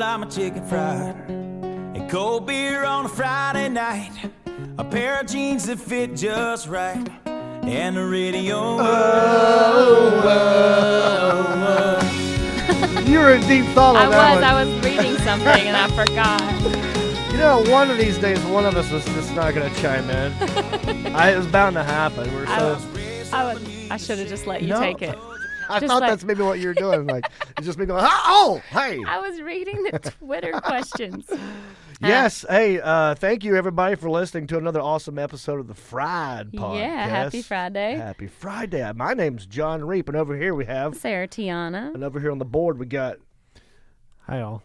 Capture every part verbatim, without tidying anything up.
buy my chicken fried and cold beer on a Friday night, a pair of jeans that fit just right, and the radio. Oh, oh, oh. You were in deep thought on I that was. one. I was reading something and I forgot. You know, one of these days, one of us is just not going to chime in. I, it was bound to happen. We're so. I, I, would, I should have just let you No. take it. I Just thought like- that's maybe what you were doing. Like, it's just me going, oh, hey. I was reading the Twitter questions. Yes. Hey, uh, thank you, everybody, for listening to another awesome episode of the Fried Podcast. Yeah, happy Friday. Happy Friday. My name's John Reap, and over here we have, Sarah Tiana. and over here on the board we got, Hi, all.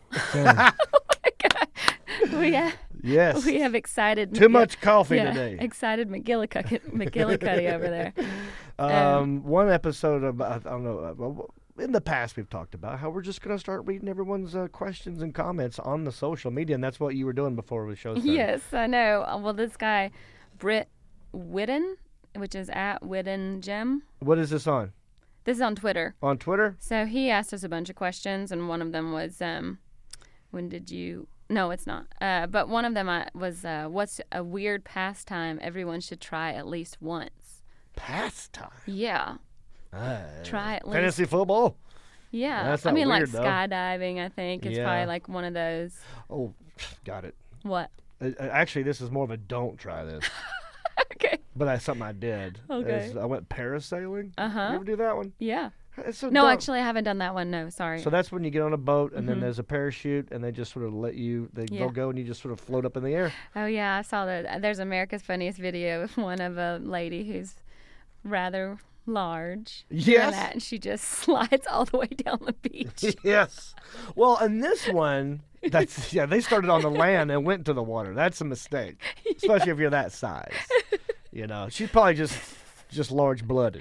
We have, yes, we have excited. too McGill- much coffee yeah, today. Excited McGillicuddy, McGillicuddy over there. Um, one episode of, I don't know, uh, well, in the past we've talked about how we're just going to start reading everyone's uh, questions and comments on the social media, and that's what you were doing before the show started. Yes, I know. Uh, Well, this guy, Britt Whitten, which is at Whitten Gem. What is this on? This is on Twitter. On Twitter? So he asked us a bunch of questions, and one of them was, um, when did you... No, it's not. Uh, but one of them uh, was, uh, what's a weird pastime everyone should try at least once? Pastime. Yeah. Uh, Try at least. Fantasy football? Yeah. That's I not mean, weird, like though. skydiving, I think, is Yeah. probably like one of those. Oh, got it. What? Uh, uh, actually, this is more of a don't try this. Okay. But that's something I did. Okay. Is I went parasailing. Uh-huh. You ever do that one? Yeah. It's so No, dumb. actually, I haven't done that one. No, sorry. So that's when you get on a boat, and then Mhm. there's a parachute, and they just sort of let you, they, Yeah. they'll go, and you just sort of float up in the air. Oh, yeah, I saw that. There's America's Funniest Video of one of a lady who's rather large. doing Yes. that, and she just slides all the way down the beach. Yes. Well, and this one, that's yeah, they started on the land and went to the water. That's a mistake, especially if you're that size. You know, she's probably just just large blooded.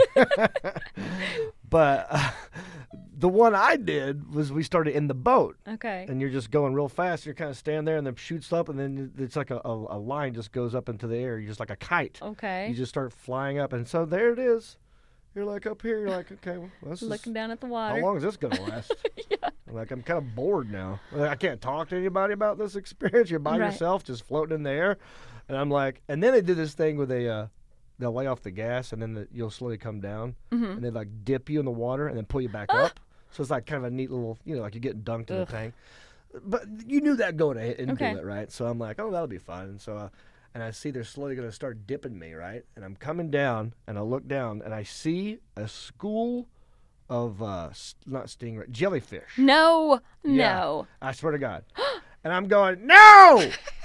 But uh, the one I did was we started in the boat, Okay. and you're just going real fast. You're kind of standing there, and then shoots up, and then it's like a, a, a line just goes up into the air. You're just like a kite. Okay. You just start flying up, and so there it is. You're like up here. You're like, okay, well, this is, Looking down at the how water. long is this gonna last? Yeah. I'm like, I'm kind of bored now. Like, I can't talk to anybody about this experience. You're by Right. yourself, just floating in the air, and I'm like, and then they did this thing where they uh, they'll lay off the gas, and then the, you'll slowly come down, Mm-hmm. and they like dip you in the water, and then pull you back up. So it's like kind of a neat little, you know, like you're getting dunked in Ugh. the tank. But you knew that going in- into Okay. it, right? So I'm like, oh, that'll be fun. And so, uh, and I see they're slowly going to start dipping me, right? And I'm coming down, and I look down, and I see a school of uh, s- not stingray, jellyfish. No. Yeah. No. I swear to God. And I'm going, no!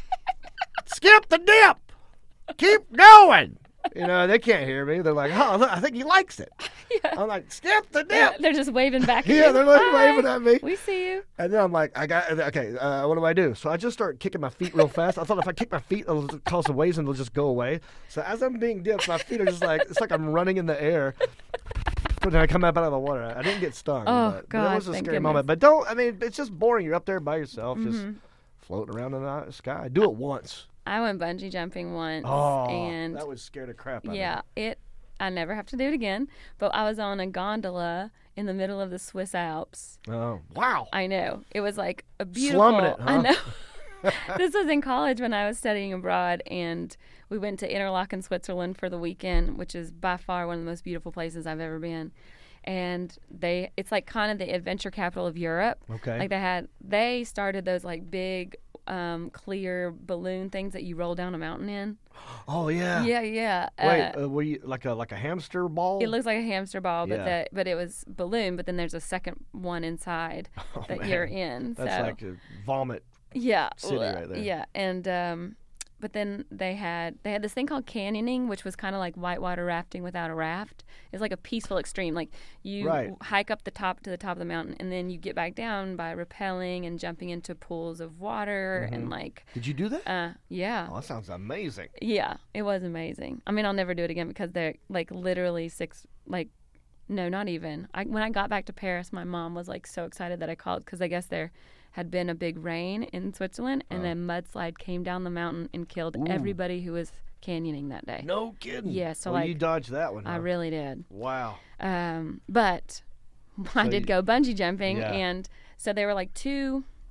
Skip the dip! Keep going! You know, they can't hear me. They're like, oh, look, I think he likes it. Yeah. I'm like, skip the Yeah, dip! they're just waving back at Yeah, you. they're like Hi. waving at me. We see you. And then I'm like, I got, okay, uh, what do I do? So I just start kicking my feet real fast. I thought if I kick my feet, it'll just cause some waves and it'll just go away. So as I'm being dipped, my feet are just like, it's like I'm running in the air. But then I come up out of the water. I didn't get stung. Oh, but, but God, it was a thank scary goodness. moment. But don't, I mean, it's just boring. You're up there by yourself, just Mm-hmm. floating around in the sky. Do it once. I went bungee jumping once. Oh, and that would scare the crap out of yeah, it. I never have to do it again. But I was on a gondola in the middle of the Swiss Alps. me. Oh, wow. I know. It was like a beautiful. Slumming it, I huh? know. This was in college when I was studying abroad, and we went to Interlaken, Switzerland for the weekend, which is by far one of the most beautiful places I've ever been. And they, it's like kind of the adventure capital of Europe. Okay. Like they had, they started those like big, um, clear balloon things that you roll down a mountain in. Oh, yeah. Yeah, yeah. Wait, Uh, uh, were you like a like a hamster ball? It looks like a hamster ball, but Yeah. that but it was balloon. But then there's a second one inside Oh, that man. you're in. That's so like a vomit. yeah, city ugh, right there. Yeah, and um, but then they had they had this thing called canyoning, which was kind of like whitewater rafting without a raft. It's like a peaceful extreme. Like you Right. hike up the top to the top of the mountain, and then you get back down by rappelling and jumping into pools of water and like Did you do that? uh, yeah. Oh, that sounds amazing. Yeah, it was amazing. I mean, I'll never do it again because they're like literally six, like, no, not even. I when I got back to Paris, my mom was like so excited that I called because I guess there had been a big rain in Switzerland and a mudslide came down the mountain and killed Ooh. everybody who was canyoning that day. No kidding. Yeah, so, well, like, you dodged that one. I huh? really did. Wow. Um, but I So did you- go bungee jumping, Yeah. and so there were like two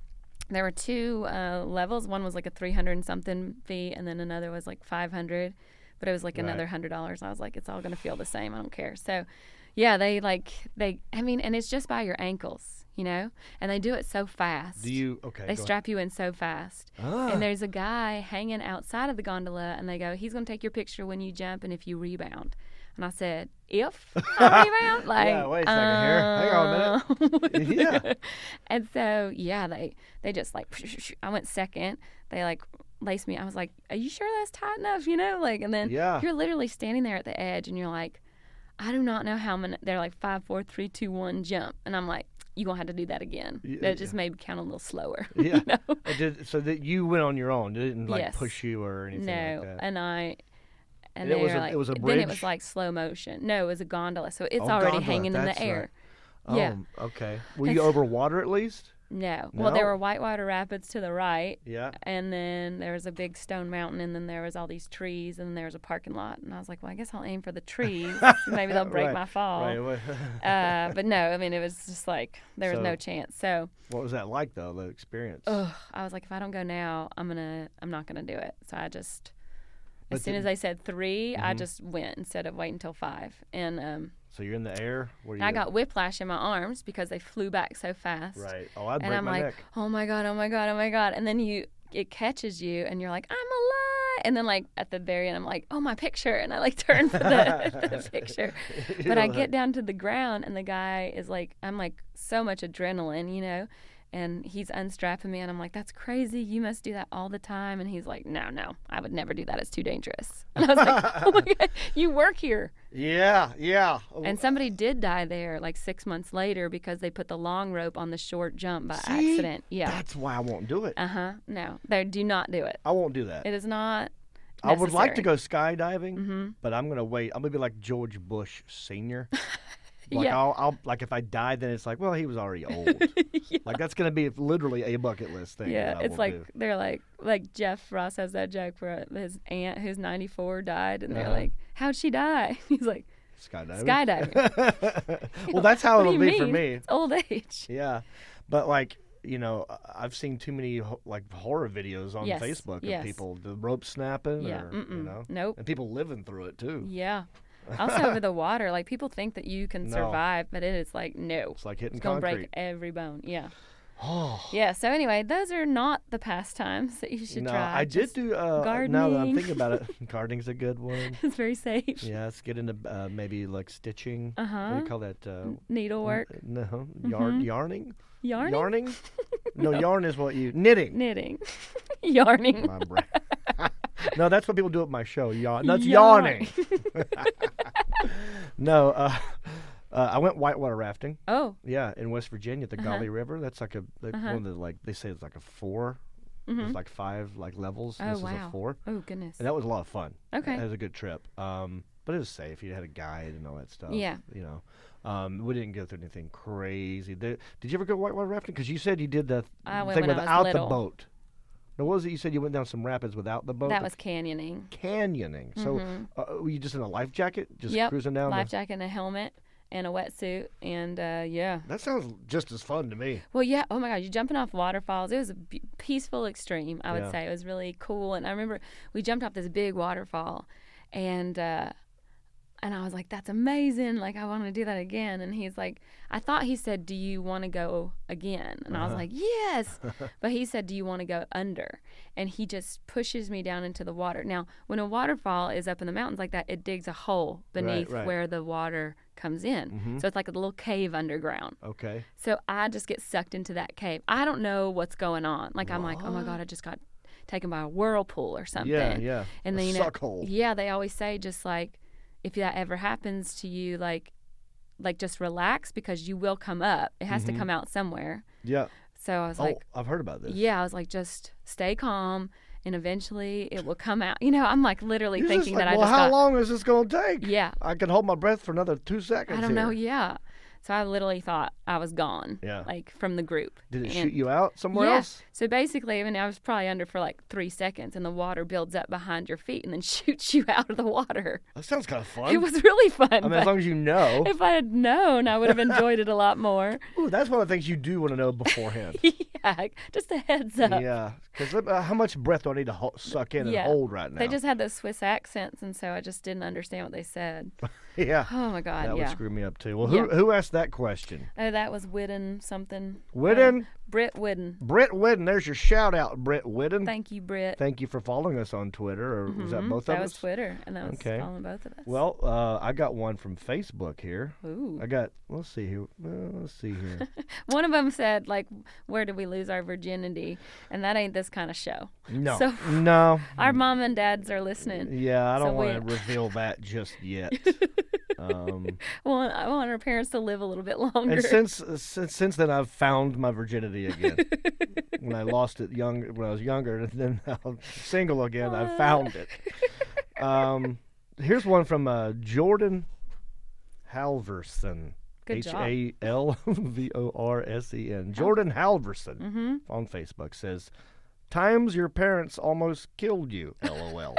there were two uh, levels. One was like a three hundred and something fee, and then another was like five hundred. But it was like Right. another hundred dollars. I was like, it's all gonna feel the same. I don't care. So, yeah, they like they. I mean, and it's just by your ankles, you know. And they do it so fast. Do you? Okay. They go strap you in so fast. Ah. And there's a guy hanging outside of the gondola, and they go, he's gonna take your picture when you jump and if you rebound. And I said, if I rebound, like, Yeah, wait a second here. Hang on a minute. uh, Yeah. And so, yeah, they they just like, I went second. They like laced me. I was like, are you sure that's tight enough? You know, like, and then Yeah. you're literally standing there at the edge, and you're like, I do not know how many. They're like five, four, three, two, one, jump, and I'm like, you gonna have to do that again. Yeah, That just made me count a little slower. Yeah. You know? It did, so that you went on your own. It didn't like Yes. push you or anything No, like that. and I. And And it they was were a- like, it was a then it bridge? was like slow motion. No, it was a gondola, so it's Oh, already gondola, hanging in the that's right. air. Oh, Yeah. okay. Were And you s- over water at least? No. Well, there No? were Whitewater Rapids to the right, Yeah. and then there was a big stone mountain, and then there was all these trees, and then there was a parking lot. And I was like, well, I guess I'll aim for the trees. Maybe they'll break Right, my fall. Right. What, Uh, but no, I mean, it was just like there was So- no chance. So, what was that like though? The experience. ugh, I was like, if I don't go now, I'm gonna, I'm not gonna do it. So I just, as But soon did- as they said 3 I Mhm. just went instead of waiting until five. And um, So you're in the air. What are I you? got whiplash in my arms because they flew back so fast. Right. Oh, I'd And break I'm my like, neck. oh my god, oh my god, oh my god, and then you, it catches you, and you're like, I'm alive. And then like at the very end, I'm like, oh, my picture, and I like turn for the, the picture. But I get down to the ground, and the guy is like, I'm like so much adrenaline, you know, and he's unstrapping me, and I'm like, that's crazy. You must do that all the time. And he's like, no, no, I would never do that. It's too dangerous. And I was like, oh my god, you work here. Yeah. Yeah. And somebody did die there like six months later because they put the long rope on the short jump by See? accident. Yeah. That's why I won't do it. Uh huh. No, they do not do it. I won't do that. It is not. I would like to necessary. go skydiving, Mm-hmm. but I'm gonna wait. I'm gonna be like George Bush Senior. Like Yeah. I'll, I'll like if I die, then it's like, well, he was already old. Yeah. Like that's gonna be literally a bucket list thing. Yeah, that I it's will like do. they're like like Jeff Ross has that joke where his aunt who's ninety-four died, and they're Uh-huh. like, "How'd she die?" He's like, skydiving. "Skydiving." Well, that's how What do it'll you be for mean? me. It's old age. Yeah, but like you know, I- I've seen too many ho- like horror videos on Yes, Facebook of yes. people the rope snapping, Yeah. or you Mm-mm. know, Nope. and people living through it too. Yeah. Also over the water, like people think that you can No. survive, but it is like no. It's like hitting It's gonna concrete. break every bone. Yeah. Oh. Yeah. So anyway, those are not the pastimes that you should No, try. I did Just- do. Uh, Now that I'm gardening. thinking about it, gardening's a good one. It's very safe. Yeah, let's get into uh, maybe like stitching. Uh What do huh. you call that? Uh, Needlework, n- No, yarn, Mhm. yarning. yarning, Yarning? No, No. yarn is what you knitting. knitting, yarning. My brain. No, that's what people do at my show. Yarn. That's Yarn. yarning. No, uh, uh, I went whitewater rafting. Oh. Yeah, in West Virginia, at the Uh-huh. Gauley River. That's like a like Uh-huh. one of the like they say it's like a four. Mhm. There's like five like levels. Oh this is wow. a four, Oh goodness. and that was a lot of fun. Okay. It was a good trip. Um, but it was safe. You had a guide and all that stuff. Yeah. You know, um, we didn't go through anything crazy. Did, did you ever go whitewater rafting? Because you said you did the I went thing when I was without the little. boat. Now, what was it? You said you went down some rapids without the boat. That The was canyoning. canyoning. So, Mhm. uh, were you just in a life jacket, just Yep. cruising down? Life the- jacket and a helmet and a wetsuit and uh, yeah. That sounds just as fun to me. Well, yeah. Oh my God, you're jumping off waterfalls. It was a b- peaceful extreme. I would Yeah. say it was really cool. And I remember we jumped off this big waterfall, and uh, and I was like, "That's amazing! Like I want to do that again." And he's like, "I thought he said, do you want to go again?" And I was Uh-huh. like, "Yes," but he said, "Do you want to go under?" And he just pushes me down into the water. Now, when a waterfall is up in the mountains like that, it digs a hole beneath right. where the water comes in. Mhm. So it's like a little cave underground. Okay. So I just get sucked into that cave. I don't know what's going on. Like I'm like, oh my What? God, I just got taken by a whirlpool or something. Yeah, yeah. And A then you know, suck hole. yeah, they always say just like if that ever happens to you, like like just relax because you will come up. It has Mhm. to come out somewhere. Yeah. So I was Oh, like, I've heard about this. yeah, I was like, just stay calm. And eventually it will come out. You know, I'm like literally You're thinking just like, that well, I just how got. long is this going to take? Yeah, I can hold my breath for another two seconds. I don't know. here. Yeah. So I literally thought I was gone. Yeah. Like from the group. Did it And- shoot you out somewhere yeah. else? So basically, I mean, I was probably under for like three seconds, and the water builds up behind your feet and then shoots you out of the water. That sounds kind of fun. It was really fun. I mean, as but long as you know. if I had known, I would have enjoyed it a lot more. Ooh, that's one of the things you do want to know beforehand. Yeah. back. Just a heads up. Yeah, because uh, how much breath do I need to ho- suck in Yeah. and hold right now? They just had those Swiss accents, and so I just didn't understand what they said. yeah, Oh my God, that yeah. would screw me up too. Well, who Yeah. who asked that question? Oh, that was Whidden something. Whidden? Uh, Britt Whidden. Britt Whidden. There's your shout out, Britt Whidden. Thank you, Britt. Thank you for following us on Twitter, or was that Mhm. both that of was us? Twitter, and that was Okay. following both of us. Well, uh, I got one from Facebook here. Ooh. I got. Let's see here. Uh, let's see here. One of them said, like, where did we lose our virginity? And that ain't this kind of show. No, So- no. Our mom and dads are listening. Yeah, I So don't want to we- reveal that just yet. um, Well, I want our parents to live a little bit longer. and since since since then, I've found my virginity again. When I lost it young when I was younger, and then I'm single again, I found it. Um, here's one from uh, Jordan Halverson. Good H job. A L V O R S E N. Jordan Halverson Mm-hmm. on Facebook says, "Times your parents almost killed you." L O L.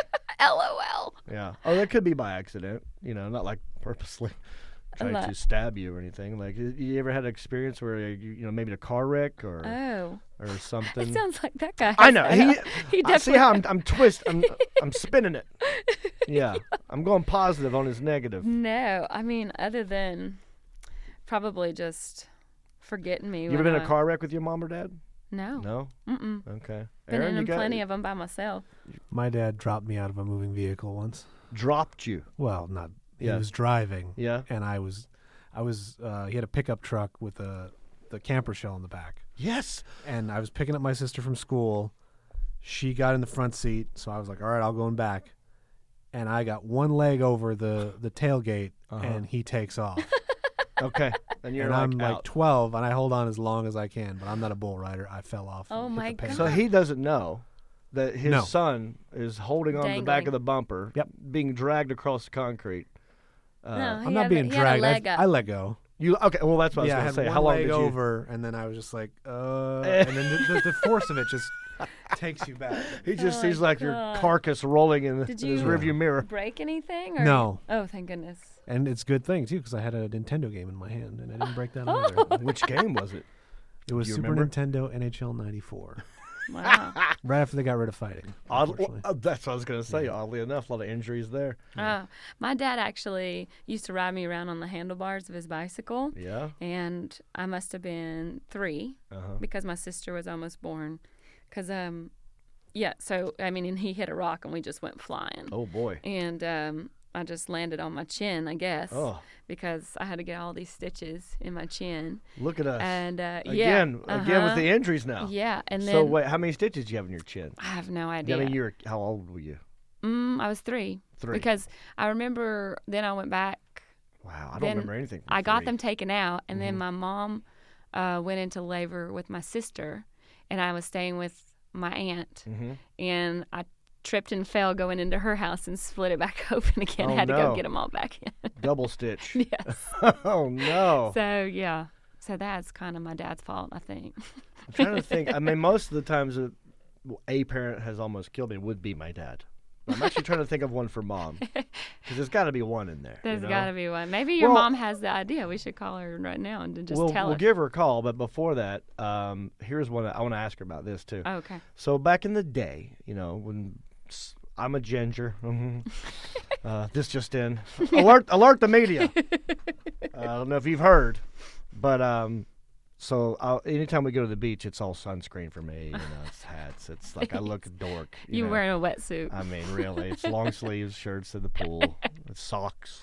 LOL. Yeah. Oh, that could be by accident. You know, not like purposely trying lot. to stab you or anything. Like, y- you ever had an experience where you, you know, maybe a car wreck or Oh. or something? It sounds like that guy. I has know. that. He, he I see definitely. how I'm I'm twist. I'm I'm spinning it. Yeah. I'm going positive on his negative. No, I mean, other than probably just forgetting me. You ever when been in I- a car wreck with your mom or dad? No. No. Mm-mm. Okay. Been Aaron, you in got plenty of them by myself. My dad dropped me out of a moving vehicle once. dropped you. Well, not. He Yeah. was driving, Yeah. and I was, I was. Uh, he had a pickup truck with a the camper shell in the back, Yes. and I was picking up my sister from school. She got in the front seat, so I was like, "All right, I'll go in back." And I got one leg over the the tailgate, Uh-huh. and he takes off. Okay. And you're and like I'm like out. twelve, and I hold on as long as I can, but I'm not a bull rider. I fell off. Oh and hit my the pavement. So he doesn't know that his No. son is holding on to the back Dangling. of the bumper, Yep. being dragged across the concrete. Uh, No, I'm he not had being a, he had a dragged. leg I, up. I let go. You okay? Well, that's what yeah, I I was had going to say. one How long leg did you? over, and then I was just like, uh, and then the, the, the force of it just takes you back. He just Oh sees my like your God. carcass rolling in, Did in his you- rearview mirror. Break anything? Or? No. Oh, thank goodness. And it's a good thing too, because I had a Nintendo game in my hand, and I didn't break that Oh. either. Which game was it? It was Do you Super remember? Nintendo N H L ninety-four, Wow. right after they got rid of fighting. Odd, unfortunately. uh, that's what I was going to say. Oddly enough, a lot of injuries there. Oh, my dad actually used to ride me around on the handlebars of his bicycle, Yeah. and I must have been three Uh-huh. because my sister was almost born. Cause um, yeah. So I mean, and he hit a rock and we just went flying, Oh boy. and um, I just landed on my chin, I guess, Oh, because I had to get all these stitches in my chin, look at us. and uh, yeah, again, again with uh-huh. the injuries now. yeah, and then So wait, how many stitches do you have in your chin? I have no I idea. mean, you're how old were you? Mm, I was three. Three. Because I remember then I went back. Wow, I don't then remember anything. From I got three. them taken out, and Mm-hmm. then my mom uh, went into labor with my sister, and I was staying with my aunt, Mm-hmm. and I tripped and fell going into her house and split it back open again. Oh, Had to no. go get them all back in. Double stitch. Yes. Oh no. So yeah. So that's kind of my dad's fault, I think. I'm trying to think. I mean, most of the times a, a parent has almost killed me would be my dad. I'm actually trying to think of one for mom, because there's got to be one in there. There's you know? got to be one. Maybe your Well- mom has the idea. We should call her right now and just We'll, tell we'll her. give her a call, but before that, um, here's one. I want to ask her about this too. Oh, okay. So back in the day, you know, when s- I'm a ginger, mhm. uh, this just in. Alert! Alert the media. Uh, I don't know if you've heard, but um, so I'll, anytime we go to the beach, it's all sunscreen for me. You know, it's hats. It's like I look a dork. You, You know? wearing a wetsuit. I mean, really, it's long sleeves, shirts in the pool, it's socks.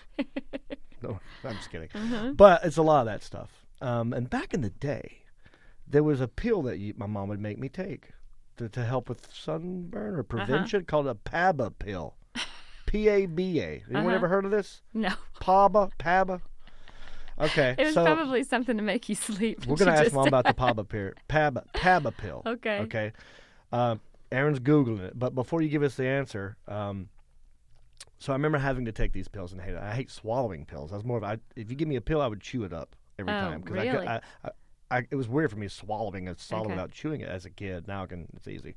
No, I'm just kidding. Mm-hmm. But it's a lot of that stuff. Um, and back in the day, there was a pill that you, my mom would make me take to, to help with sunburn Uh-huh. or prevention called a P A B A pill. P A B A. Anyone Uh-huh. ever heard of this? No. P A B A? P A B A? Okay, It was so probably something to make you sleep. we're She going to ask just- mom about the P A B A, pill, P A B A, P A B A pill. Okay. Okay. Uh, Aaron's Googling it. But before you give us the answer, um, so I remember having to take these pills and I hate it. I hate swallowing pills. I was more of, I, if you give me a pill, I would chew it up every Oh, time. 'cause really? I, could, I, I, I, it was weird for me swallowing a solid Okay. without chewing it as a kid. Now I can, it's easy.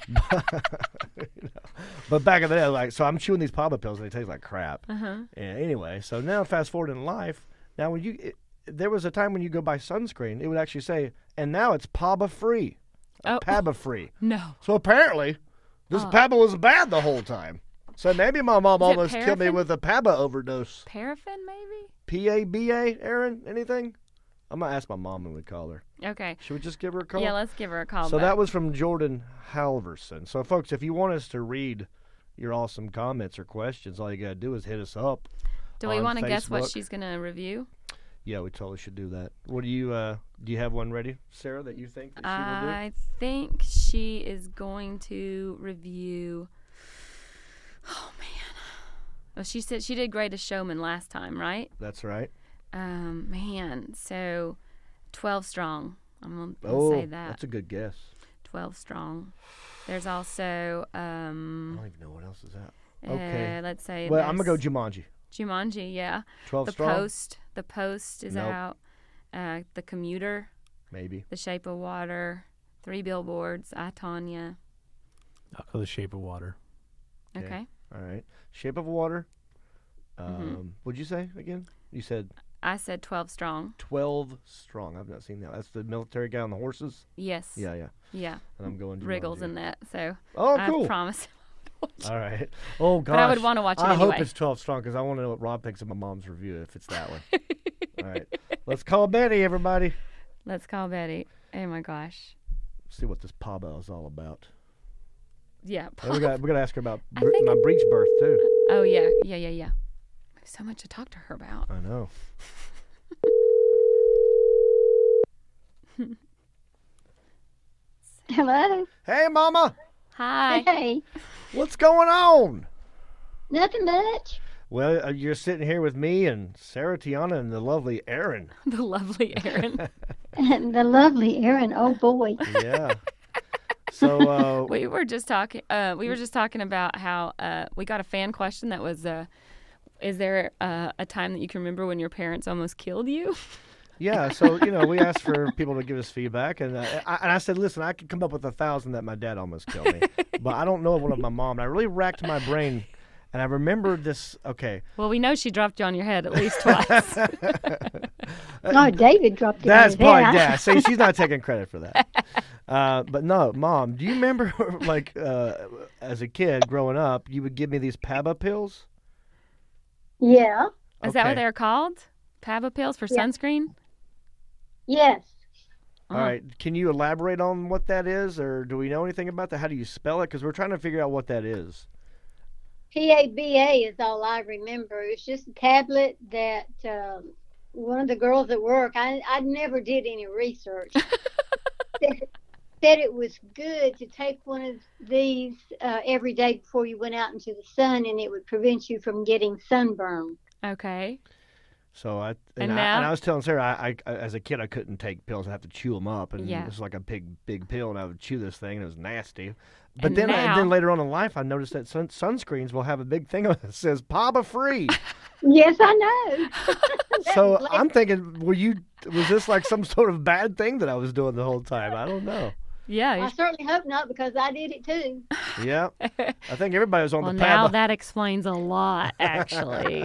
You know. But back in the day, like, so I'm chewing these P A B A pills and they taste like crap. Uh-huh. And anyway, so now fast forward in life, now when you, it, there was a time when you go buy sunscreen, it would actually say, and now it's P A B A free. Oh. PABA free. No. So apparently, this Oh. PABA was bad the whole time. So maybe my mom Is it almost killed me paraffin? with a PABA overdose. Paraffin, maybe? P A B A, Aaron? Anything? I'm going to ask my mom when we call her. Okay. Should we just give her a call? Yeah, let's give her a call So back. that was from Jordan Halverson. So, folks, if you want us to read your awesome comments or questions, all you got to do is hit us up. Do we on want to guess what Facebook. she's going to review? Yeah, we totally should do that. What do you, uh, do you have one ready, Sarah, that you think that she will do? I think she is going to review. Oh man! Well, she said she did Greatest Showman last time, right? That's right. Um, man, so twelve strong. I'm gonna, gonna Oh, say that. that's a good guess. twelve strong. There's also I um. don't even know what else is that. uh, Okay. let's say. Well, I'm going there's to go Jumanji. Jumanji. Yeah. twelve The strong? Post. The Post is Nope. out. Uh, the Commuter. Maybe. The Shape of Water. Three Billboards. I, Tonya. I'll go The Shape of Water. Okay. Okay. All right. Shape of Water. Um, Mhm. What'd you say again? You said I said twelve strong. twelve strong. I've not seen that. That's the military guy on the horses? Yes. Yeah, yeah. Yeah. And I'm going Jumanji. Wriggles in that. So Oh, I cool. promise. All right. Oh, gosh. But I would wanna watch it I anyway. hope it's twelve strong because I want to know what Rob thinks of my mom's review if it's that one. All right. Let's call Betty, everybody. Let's call Betty. Oh my gosh. See what this PABA is all about. Yeah. And we got we got to ask her about I br- think- my breech birth too. Oh yeah. Yeah. Yeah. Yeah. So much to talk to her about. I know. Hello. Hey, Mama. Hi. Hey. What's going on? Nothing much. Well, uh, you're sitting here with me and Sarah, Tiana, and the lovely Erin. The lovely Erin. And the lovely Erin. Oh boy. Yeah. So, uh, We were just talking. Uh, we were just talking about how uh, we got a fan question that was, uh, "Is there uh, a time that you can remember when your parents almost killed you?" yeah. So, you know, we asked for people to give us feedback, and uh, I, and I said, listen, I could come up with a thousand that my dad almost killed me, but I don't know one of my mom. And I really racked my brain, and I remembered this. Okay, Well, we know she dropped you on your head at least twice. Oh, David dropped it. that's on his probably head. dad. See, she's not taking credit for that. Uh, but no, Mom, do you remember, like, uh, as a kid growing up, you would give me these PABA pills? Yeah. Is that what Okay. they're called? PABA pills for Yeah. sunscreen? Yes. All Oh. right. Can you elaborate on what that is, or do we know anything about that? How do you spell it? Because we're trying to figure out what that is. P A B A is all I remember. It's just a tablet that um, one of the girls at work, I, I never did any research, said, said it was good to take one of these uh, every day before you went out into the sun, and it would prevent you from getting sunburn. Okay. So I and, And I, now? and I was telling Sarah, I, I as a kid I couldn't take pills. I have to chew them up, and Yeah. it was like a big big pill, and I would chew this thing, and it was nasty. But And then I, now- then later on in life, I noticed that sun, sunscreens will have a big thing that says PABA free. Yes, I know. That So was like- I'm thinking, were you? Was this like some sort of bad thing that I was doing the whole time? I don't know. Yeah. I you- certainly hope not, because I did it too. Yeah, I think everybody was on Well, the now PABA. that explains a lot, actually.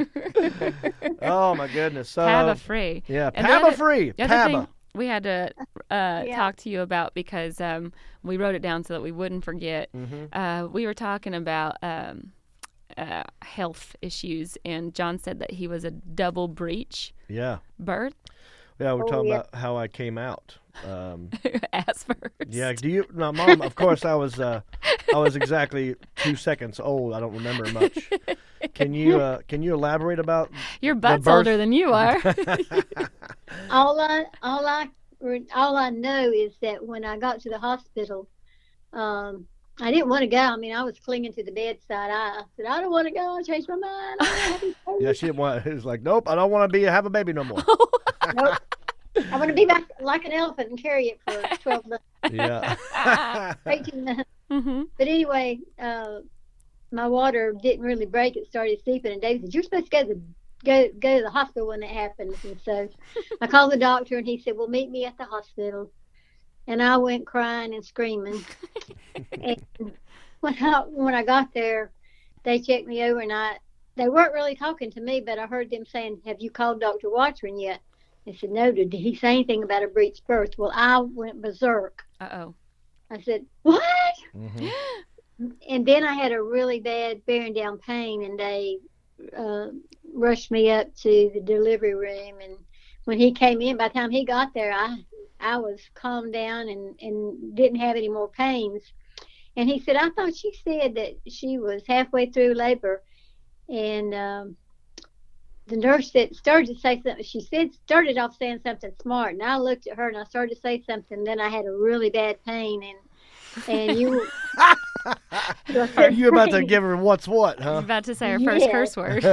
Oh my goodness. So PABA free. yeah, And the PABA other- free. The other PABA. thing we had to uh, Yeah. talk to you about, because um, we wrote it down so that we wouldn't forget. Mm-hmm. Uh, we were talking about um, uh, health issues, and John said that he was a double breech Yeah, birth, yeah. We're Oh, talking yeah. about how I came out. Um, ass first. Yeah, do you? No, Mom. Of course, I was. Uh, I was exactly two seconds old. I don't remember much. Can you? Uh, can you elaborate about? Your butt's birth- older than you are. all I all I all I know is that when I got to the hospital, um, I didn't want to go. I mean, I was clinging to the bedside. I, I said, I don't want to go. I changed my mind. I don't wanna have a baby." Yeah, she didn't want. It was like, nope, I don't want to be have a baby no more. Nope. I want to be back like an elephant and carry it for twelve months, Yeah. eighteen months. hmm But anyway, uh, my water didn't really break. It started seeping, and David said, "You're supposed to go to the go go to the hospital when that happens." And so I called the doctor, and he said, "Well, meet me at the hospital." And I went crying and screaming. And when I when I got there, they checked me over, and I they weren't really talking to me, but I heard them saying, "Have you called Doctor Watchman yet?" I said, "No." Did he say anything about a breech birth? Well, I went berserk. Uh oh. I said, what? Mhm. And then I had a really bad bearing down pain, and they uh, rushed me up to the delivery room. And when he came in, by the time he got there, I I was calmed down and, and didn't have any more pains. And he said, I thought she said that she was halfway through labor. And um, the nurse that started to say something, she said, started off saying something smart. And I looked at her and I started to say something. Then I had a really bad pain. And and you You about to give her what's what, I was huh? about to say her first Yeah. curse word.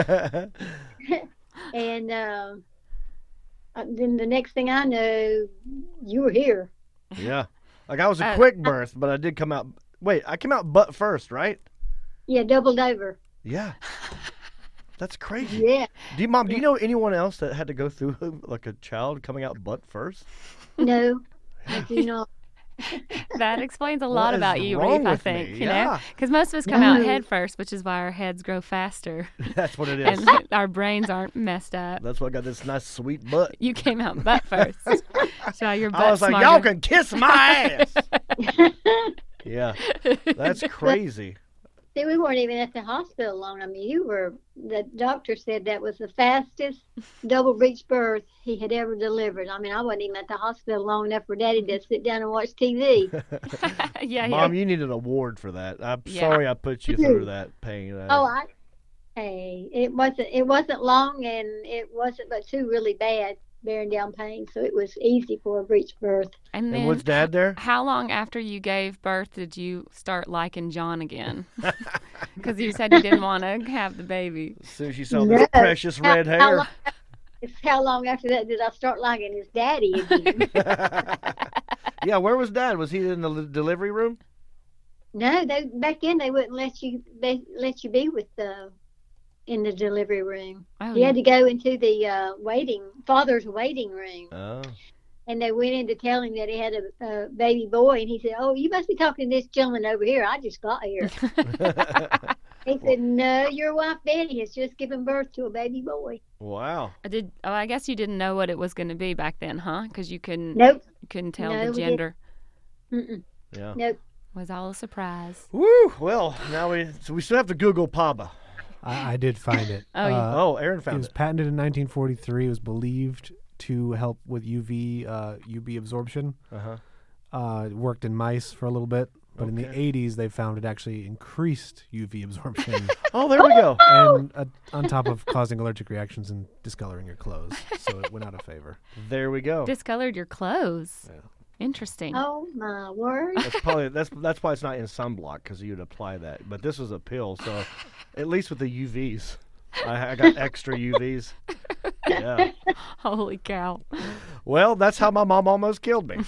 and uh, then the next thing I know, you were here. Yeah. Like I was a Uh, quick birth, but I did come out. Wait, I came out butt first, right? Yeah, doubled over. Yeah. That's crazy. Yeah. Do you, Mom, do you know anyone else that had to go through like a child coming out butt first? No, I do not. That explains a What lot is about you, wrong Reef, I with think. me? You know, Yeah. because most of us come out No. head first, which is why our heads grow faster That's what it is. and our brains aren't messed up. That's why I got this nice sweet butt. You came out butt first. So your butt I was like, smarter. y'all can kiss my ass. Yeah. That's crazy. See, we weren't even at the hospital long. I mean, you were, the doctor said that was the fastest double breech birth he had ever delivered. I mean, I wasn't even at the hospital long enough for Daddy to sit down and watch T V. yeah, Mom, yeah. you need an award for that. I'm Yeah. sorry I put you through that pain. I- Oh, I, hey, it wasn't, it wasn't long, and it wasn't but two really bad bearing down pain, so it was easy for a breech birth. And and then, was Dad there? how long after you gave birth did you start liking John again? Because you said you didn't want to have the baby. As soon as you saw this No. precious How- red how hair. long- It's how long after that did I start liking his daddy again? Yeah, where was Dad? Was he in the li- delivery room? No, they back then they wouldn't let you they let you be with the in the delivery room. Oh, You had to go into the uh, waiting father's waiting room, Oh. and they went in to tell him that he had a, a baby boy, and he said, "Oh, you must be talking to this gentleman over here. I just got here." He said, "No, your wife Betty has just given birth to a baby boy." Wow. I did. Oh, I guess you didn't know what it was going to be back then, huh? Because you couldn't. Nope. You couldn't tell No, the we didn't. gender. Mm-mm. Yeah. Nope. It was all a surprise. Woo. Well, now we so we still have to Google Papa. I, I did find it. Oh, you- Uh, Oh, Aaron it found was it. patented in nineteen forty-three. It was believed to help with U V uh, U V absorption. Uh-huh. Uh, it worked in mice for a little bit, but in the Okay. eighties they found it actually increased U V absorption, Oh, there we go. and uh, on top of causing allergic reactions and discoloring your clothes, so it went out of favor. There we go. Discolored your clothes. Yeah. Interesting. Oh my word! That's probably that's that's why it's not in sunblock, because you'd apply that. But this was a pill, so at least with the U Vs, I, I got extra U Vs. Yeah. Holy cow. Well, that's how my mom almost killed me.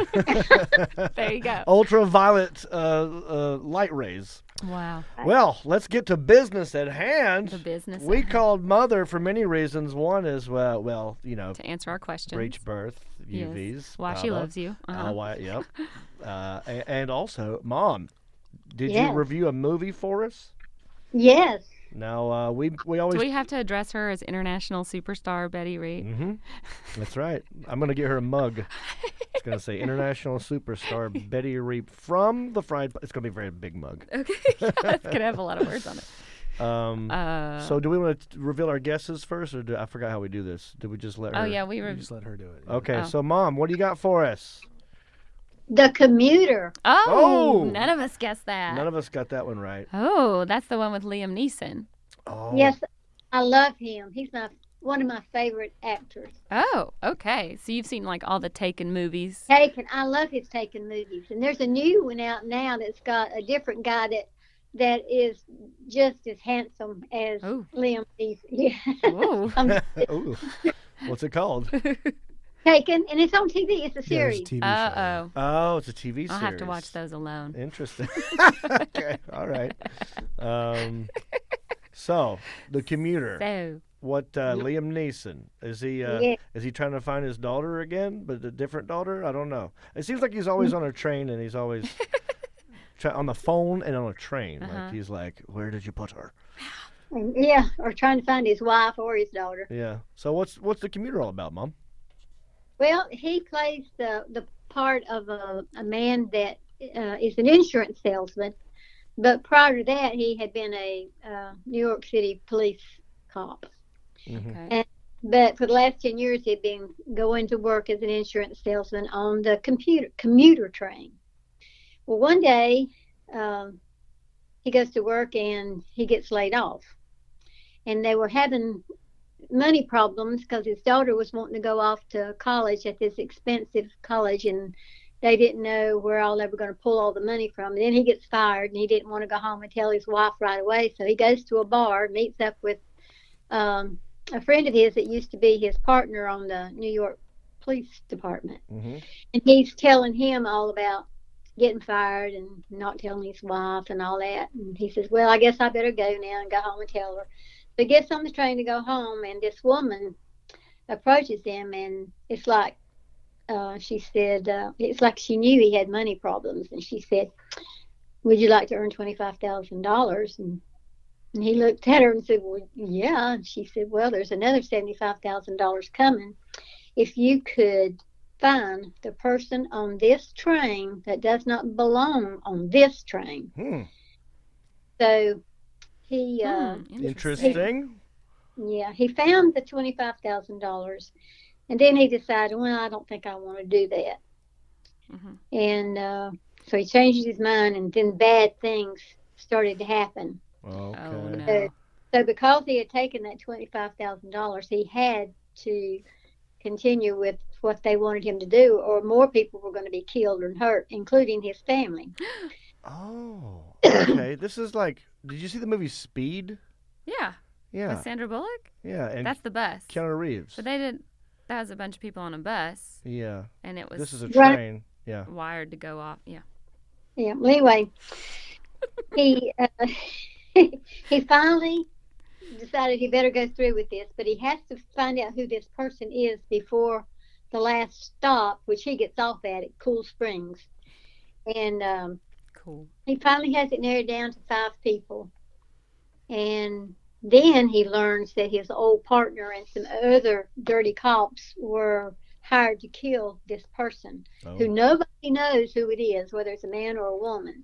There you go. Ultraviolet uh, uh, light rays. Wow. Well, let's get to business at hand. The business. We at hand. called Mother for many reasons. One is, well, well, you know, to answer our questions. breech birth, Yes. U Vs. Why she Papa. loves you. Uh-huh. Uh, why, yep. Uh, and, and also, Mom, did Yes. you review a movie for us? Yes. Now, uh, we we Do always. we have to address her as international superstar Betty Reed? hmm That's right. I'm going to get her a mug. It's going to say International Superstar Betty Reap from the fried. It's going to be a very big mug. Okay. It's going to have a lot of words on it. Um, Uh, so, do we want to reveal our guesses first, or do, I forgot how we do this? Did we just let her? oh, yeah, we You were. just let her do it. Okay, Oh. so Mom, what do you got for us? The Commuter. Oh, Oh. none of us guessed that. None of us got that one right. Oh, that's the one with Liam Neeson. Oh, Yes, I love him. He's my one of my favorite actors. Oh, okay. So you've seen like all the Taken movies. Taken, I love his Taken movies, and there's a new one out now that's got a different guy that that is just as handsome as Oh. Liam Neeson. Yeah, Ooh. um, Ooh. What's it called? Taken, and it's on T V. It's a Yeah, there's a series. T V Uh show. oh. Oh, it's a T V series. I'll have to watch those alone. Interesting. Okay, all right. Um, so the commuter. So, What uh, Liam Neeson is he? Uh, Yeah. Is he trying to find his daughter again, but a different daughter? I don't know. It seems like he's always on a train and he's always tra- on the phone and on a train. Uh-huh. Like he's like, "Where did you put her?" Yeah, or trying to find his wife or his daughter. Yeah. So what's what's the commuter all about, Mom? Well, he plays the the part of a, a man that uh, is an insurance salesman. But prior to that, he had been a uh, New York City police cop. Okay. And, but for the last ten years, he'd been going to work as an insurance salesman on the computer commuter train. Well, one day, um, he goes to work and he gets laid off. And they were having money problems because his daughter was wanting to go off to college at this expensive college, and they didn't know where all they were going to pull all the money from. And then he gets fired, and he didn't want to go home and tell his wife right away. So he goes to a bar, meets up with um, a friend of his that used to be his partner on the New York Police Department. Mm-hmm. And he's telling him all about getting fired and not telling his wife and all that. And he says, well, I guess I better go now and go home and tell her. So he gets on the train to go home, and this woman approaches him, and it's like, uh, she said, uh, it's like she knew he had money problems. And she said, would you like to earn twenty-five thousand dollars? And, and he looked at her and said, well, yeah. And she said, well, there's another seventy-five thousand dollars coming. If you could find the person on this train that does not belong on this train. Hmm. So he, uh, Hmm, Interesting. yeah, he found the twenty-five thousand dollars, and then he decided, well, I don't think I want to do that. Mhm. And uh, so he changed his mind, and then bad things started to happen. Okay. Oh no. So, so because he had taken that twenty-five thousand dollars, he had to continue with what they wanted him to do, or more people were going to be killed and hurt, including his family. Oh, okay. This is like, did you see the movie Speed? Yeah. Yeah. With Sandra Bullock? Yeah, and That's the bus. Keanu Reeves. But they did. That was a bunch of people on a bus, Yeah. and it was This is a Right. train. Yeah. wired to go off. Yeah. Yeah. Well, anyway, he uh, he finally decided he better go through with this, but he has to find out who this person is before the last stop, which he gets off at at Cool Springs. And um, Cool. he finally has it narrowed down to five people. And then he learns that his old partner and some other dirty cops were hired to kill this person, Oh. who nobody knows who it is, whether it's a man or a woman.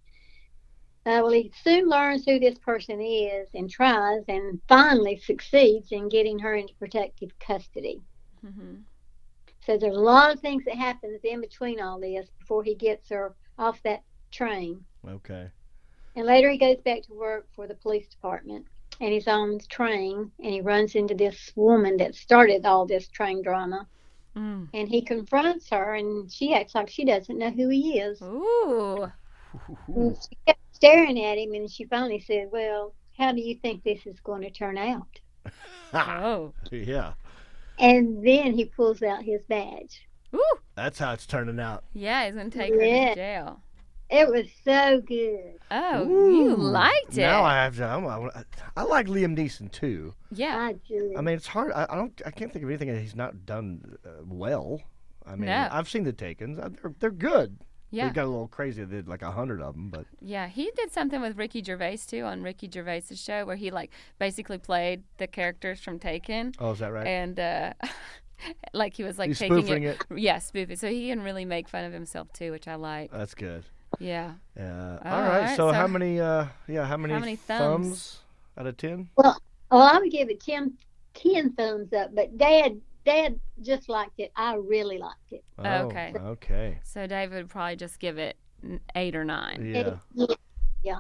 Uh, well, he soon learns who this person is and tries and finally succeeds in getting her into protective custody. Mm-hmm. So there's a lot of things that happens in between all this before he gets her off that train. Okay. And later he goes back to work for the police department, and he's on the train, and he runs into this woman that started all this train drama. Mm. And he confronts her, and she acts like she doesn't know who he is. Ooh. And she kept staring at him, and she finally said, well, how do you think this is going to turn out? Oh. Yeah. And then he pulls out his badge. Ooh. That's how it's turning out. Yeah, he's gonna take her Yeah. to jail. It was so good. Oh, Ooh. you liked it. Now I have to. I'm, I, I like Liam Neeson too. Yeah. I do. I mean, it's hard. I, I don't. I can't think of anything that he's not done uh, well. I mean, No. I've seen the Takens. Uh, They're they're good. Yeah. They got a little crazy. They did like a hundred of them, but Yeah, he did something with Ricky Gervais too on Ricky Gervais's show where he like basically played the characters from Taken, oh, is that right? and uh, like he was like He's taking spoofing it, yeah, spoofing. So he can really make fun of himself too, which I like. That's good. Yeah. Yeah. All All right. right, So, so how many? Uh, yeah. How many, many thumbs? out of ten? Well, well, I would give it ten, ten thumbs up, but Dad, Dad just liked it. I really liked it. Oh, Okay. Okay. So David would probably just give it n- eight or nine. Yeah. Yeah.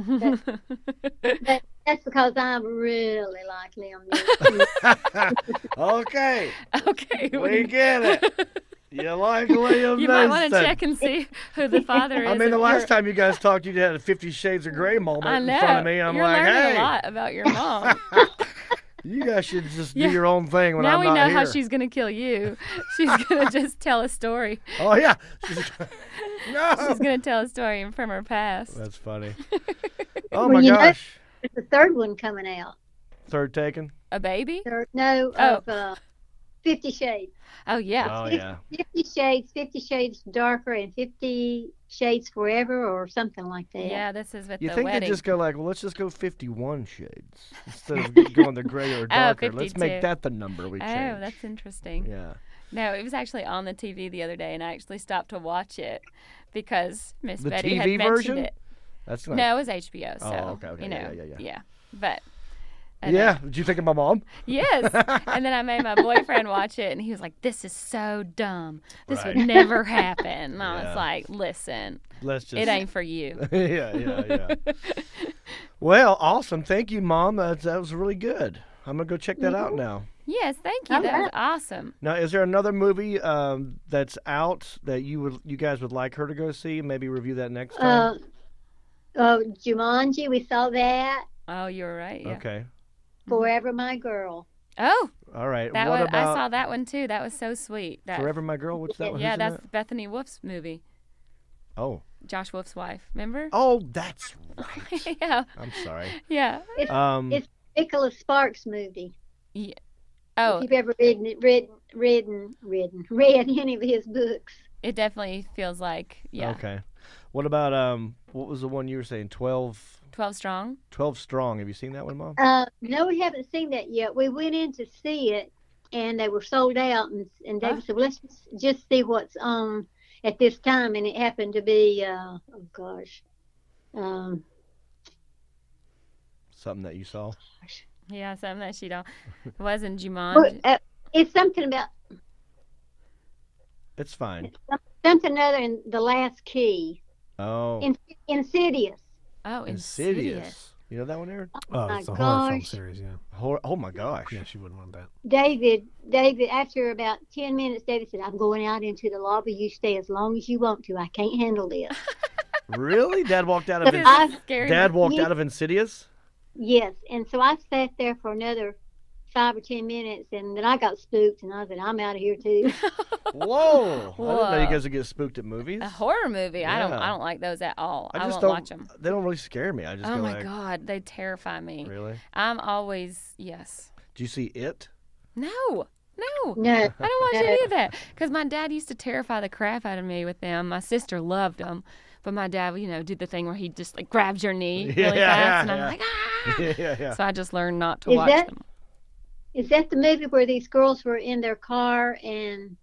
But that's because I really like Liam Neeson. Okay. Okay. We get it. You like Liam You might want to Neeson. check and see who the father is. I mean, the of last your- time you guys talked, you had a Fifty Shades of Grey moment I know. in front of me. I'm You're like, learning hey, a lot about your mom. you guys should just Yeah. do your own thing when now I'm we not know here. how she's gonna kill you. She's gonna just tell a story. Oh yeah. She's- no. She's gonna tell a story from her past. That's funny. Oh Well, my you know- gosh. There's a third one coming out. Third Taken. A baby? Third, no, Oh. of uh, Fifty Shades. Oh yeah. Oh yeah. Fifty Shades, Fifty Shades Darker, and Fifty Shades Forever, or something like that. Yeah, this is with You the think wedding. they just go like, well, let's just go fifty-one shades instead of going the gray or darker. Let's make fifty-two. that the number we Oh, change. that's interesting. Yeah. No, it was actually on the T V the other day, and I actually stopped to watch it because Miss The Betty T had V mentioned version? it. That's not. No, it was H B O. So Oh, okay, okay, you know, yeah, yeah, yeah, yeah. But and, uh, Yeah. Did you think of my mom? yes. And then I made my boyfriend watch it, and he was like, "This is so dumb. This Right. would never happen." And I Yeah. was like, "Listen, Let's just. it ain't for you." yeah, yeah, yeah. Well, awesome. Thank you, Mom. That, that was really good. I'm gonna go check that out now. Yes, thank you. All That was right. awesome. Now, is there another movie um, that's out that you would, you guys would like her to go see? Maybe review that next time. Uh, uh, Jumanji, we saw that. Oh, you were right. Yeah. Okay. Forever My Girl. Oh, All right. that what was, I about saw that one too. That was so sweet. That, Forever My Girl? What's that? one? yeah, Who's in that's that? Bethany Wolf's movie. Oh. Josh Wolf's wife. Remember? Oh, that's right. yeah. I'm sorry. Yeah. Um, It's Nicholas Sparks movie. Oh, If you've ever ridden, ridden, ridden, ridden, read any of his books. it definitely feels like yeah. Okay. What about um? What was the one you were saying? twelve, Twelve Strong. twelve Strong. Have you seen that one, Mom? Uh, no, we haven't seen that yet. We went in to see it, and they were sold out. And, and David Huh? said, well, "Let's just, just see what's on at this time." And it happened to be, uh, oh gosh, um, Something that you saw. Yeah, something that she don't. It wasn't well, Jumanji. uh, it's something about It's fine. something other in the last key. Oh, In, Insidious. Oh, Insidious. Insidious. You know that one, Aaron? Oh, my it's a horror film gosh. series, yeah. Hor- oh my gosh. Yeah, she wouldn't want that. David, David, after about ten minutes, David said, "I'm going out into the lobby. You stay as long as you want to. I can't handle this." Really? Dad walked out of This Ins- I- is scary. Dad walked Yeah. out of Insidious. Yes, and so I sat there for another five or ten minutes, and then I got spooked, and I said, "I'm out of here too." Whoa! I didn't know you Whoa. guys would get spooked at movies. A horror movie. I don't. Yeah. I don't like those at all. I, I just won't don't. watch them. They don't really scare me. I just Oh go my like, god, they terrify me. really? I'm always yes. Do you see it? No, no. No, I don't watch No. any of that because my dad used to terrify the crap out of me with them. My sister loved them, but my dad, you know, did the thing where he just like grabs your knee Yeah, really yeah, fast, and I'm yeah. like, ah. yeah, yeah, yeah. So I just learned not to Is watch that- them. is that the movie where these girls were in their car and,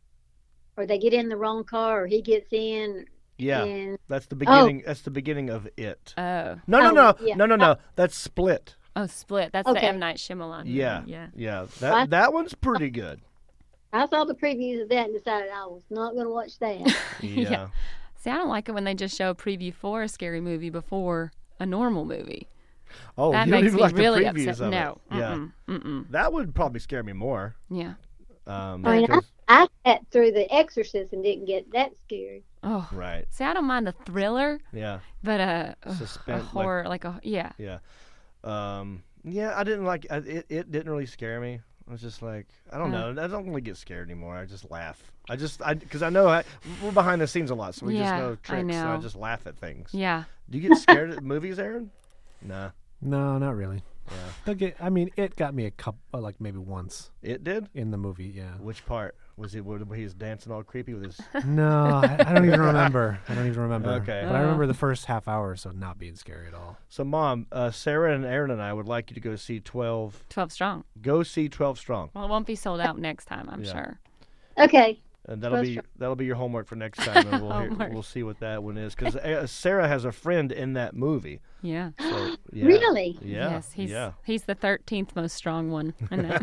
or they get in the wrong car, or he gets in, Yeah, and that's the beginning. That's the beginning of it. Oh, No, no, Oh, no, yeah. no, no, no. That's Split. oh, Split. That's the Okay. M Night Shyamalan. movie. Yeah, yeah. yeah. What? That that one's pretty good. I saw the previews of that and decided I was not going to watch that. Yeah. Yeah. See, I don't like it when they just show a preview for a scary movie before a normal movie. Oh, That you don't makes even me like really the previews upset. of No. it. Yeah, Mm-mm. Mm-mm. that would probably scare me more. Yeah. Um, I mean, I, 'cause- I sat through The Exorcist and didn't get that scared. Oh. right. See, I don't mind a thriller, Yeah. but a, a Suspense, like- horror, like, a yeah. Yeah. Um, yeah, I didn't like I- it. It didn't really scare me. I was just like, I don't Huh. know. I don't really get scared anymore. I just laugh. I just, I because I know I, we're behind the scenes a lot, so we just Yeah, know I tricks. And I know. just laugh at things. Yeah. Do you get scared at movies, Aaron? Nah. No, not really. Yeah. They'll get, I mean, it got me a couple, like maybe once It did. in the movie. Yeah. Which part was it? When he was dancing all creepy with his? No, I, I don't even remember. I don't even remember. Okay. But I Oh. remember the first half hour or so not being scary at all. So, Mom, uh, Sarah and Aaron and I would like you to go see twelve. twelve Strong. Go see twelve Strong, Well, it won't be sold out next time, I'm Yeah. sure. Okay. and that'll 12 be Strong. that'll be your homework for next time, and we'll hear, Homework. we'll see what that one is because uh, Sarah has a friend in that movie. Yeah. So, yeah. Really? Yeah. Yes, he's yeah. he's the thirteenth most strong one. I know.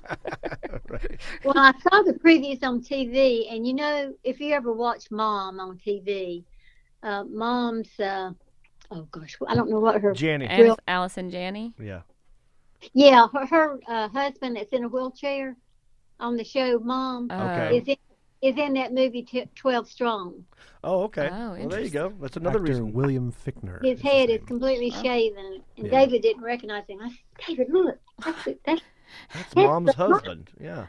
Right. Well, I saw the previews on T V, and you know, if you ever watch Mom on T V, uh, Mom's, uh, oh gosh, I don't know what her, Janny. And Allison Janney. Yeah. yeah, her, her uh, husband that's in a wheelchair on the show Mom Okay. is in is in that movie t- twelve Strong. Oh, okay. Oh, well, there you go. That's another Actor reason. William Fickner. His is head is name. completely Oh. shaven, and Yeah. David didn't recognize him. I said, David, look, that's, that's That's Mom's husband. Yeah.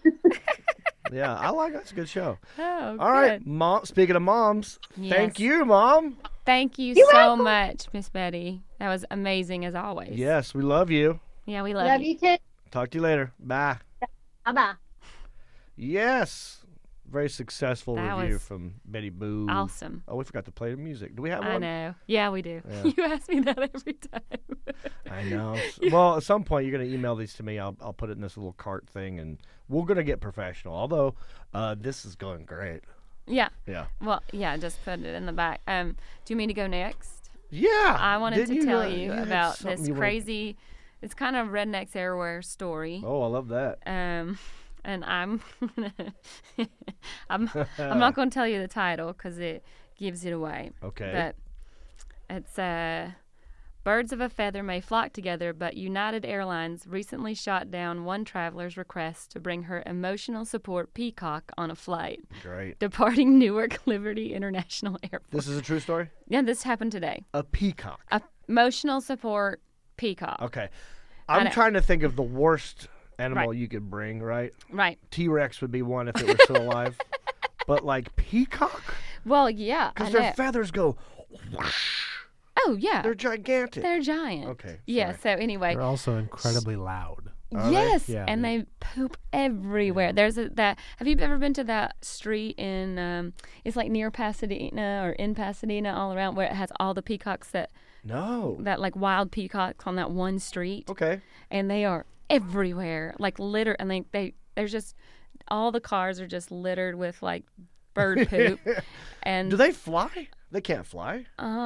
Yeah, I like that's a good show. Oh, All right, good. Mom. Speaking of moms, thank Yes. you, Mom. Thank you You're so welcome. much, Miss Betty. That was amazing as always. Yes, we love you. Yeah, we love, love you. you too. Talk to you later. Bye. Bye bye. Yes. Very successful That review was from Betty Boo. Awesome. Oh, we forgot to play the music. Do we have I one? know. Yeah, we do. Yeah. You ask me that every time. I know. Well, at some point you're gonna email these to me. I'll I'll put it in this little cart thing, and we're gonna get professional. Although, uh, this is going great. Yeah. Yeah. Well, yeah, just put it in the back. Um, do you mean to go next? Yeah. I wanted Didn't to you, tell uh, you had about something this you wanted- crazy. It's kind of rednecks everywhere story. Oh, I love that. Um, and I'm, I'm, I'm not going to tell you the title because it gives it away. Okay. But it's uh, birds of a feather may flock together, but United Airlines recently shot down one traveler's request to bring her emotional support peacock on a flight, Great. departing Newark Liberty International Airport. This is a true story. Yeah, this happened today. A peacock. A emotional support peacock. Okay. I I'm know. trying to think of the worst animal Right. you could bring. Right. Right. T-Rex would be one if it were still alive. But like peacock, Well, yeah. I because know. their feathers go. Whoosh. Oh, yeah. They're gigantic. They're giant. Okay, Yeah. sorry. So anyway, They're also incredibly loud. Are they? yes, Yeah, and they- they poop everywhere. There's a that. Have you ever been to that street in? Um, it's like near Pasadena or in Pasadena, all around where it has all the peacocks that No. that like wild peacocks on that one street, Okay. and they are everywhere, like litter. And they they there's just all the cars are just littered with like bird poop. And Do they fly? They can't fly.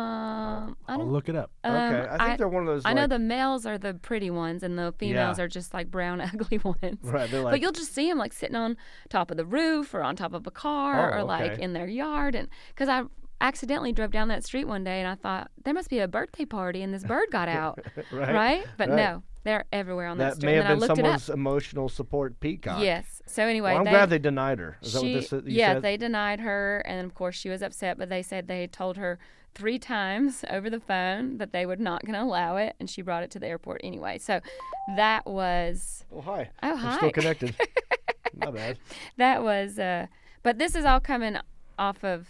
um, I I'll don't. look it up. Um, Okay. I think they're one of those. I know like- the males are the pretty ones, and the females Yeah. are just like brown, ugly ones. Right. They're like. But you'll just see them like sitting on top of the roof or on top of a car Oh, or like okay. in their yard. And because I accidentally drove down that street one day and I thought there must be a birthday party and this bird got out, right. right? But right. no, they're everywhere on that, That street. may and have then been I looked someone's emotional support it peacock. up. Yes. So anyway, Well, I'm they, glad they denied her. Is that she, what this you yeah, said? they denied her, and of course she was upset. But they said they told her three times over the phone that they were not going to allow it, and she brought it to the airport anyway. So that was Oh hi. oh I'm hi. still connected. Not bad. That was, uh, but this is all coming off of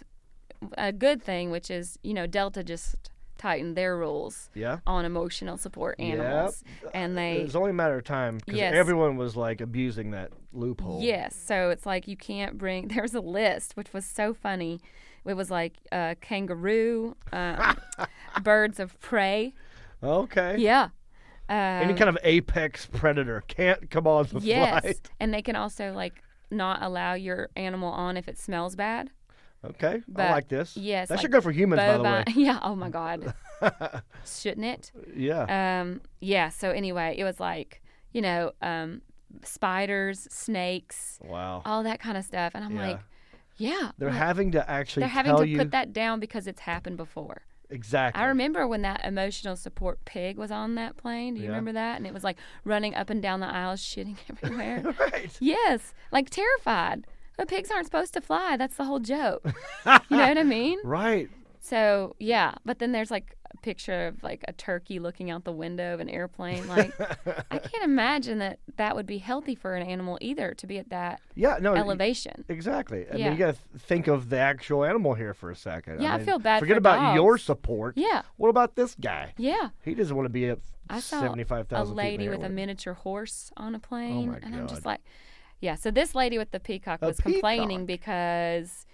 a good thing, which is, you know, Delta just tightened their rules Yeah. on emotional support animals. And they, It's only a matter of time because Yes. everyone was like abusing that loophole. yes, so it's like you can't bring, there's a list, which was so funny. It was like uh, kangaroo, um, birds of prey. Okay. Yeah. Um, Any kind of apex predator can't come on the yes. flight. And they can also, like, not allow your animal on if it smells bad. Okay. But, I like this. yes, That like should go for humans, by the way. Bovine- Yeah. Oh my God. Shouldn't it? Yeah. Um. Yeah. So anyway, it was like, you know, um, spiders, snakes, wow. all that kind of stuff, and I'm Yeah. like, yeah. They're like, having to actually they're having tell to you put that down because it's happened before. exactly. I remember when that emotional support pig was on that plane. Do you Yeah. remember that? And it was like running up and down the aisles, shitting everywhere. Right. Yes, like terrified. But pigs aren't supposed to fly. That's the whole joke. You know what I mean? Right. So yeah, but then there's like a picture of like a turkey looking out the window of an airplane. Like I can't imagine that that would be healthy for an animal either to be at that Yeah. No. elevation. Exactly. I Yeah. mean, you got to think of the actual animal here for a second. Yeah, I mean, feel bad Forget for about your dogs. support. Yeah, What about this guy? yeah. He doesn't want to be at I saw seventy-five a thousand lady feet in the with a air. miniature horse on a plane, my and I'm just God. like, yeah. So this lady with the peacock A was complaining peacock. because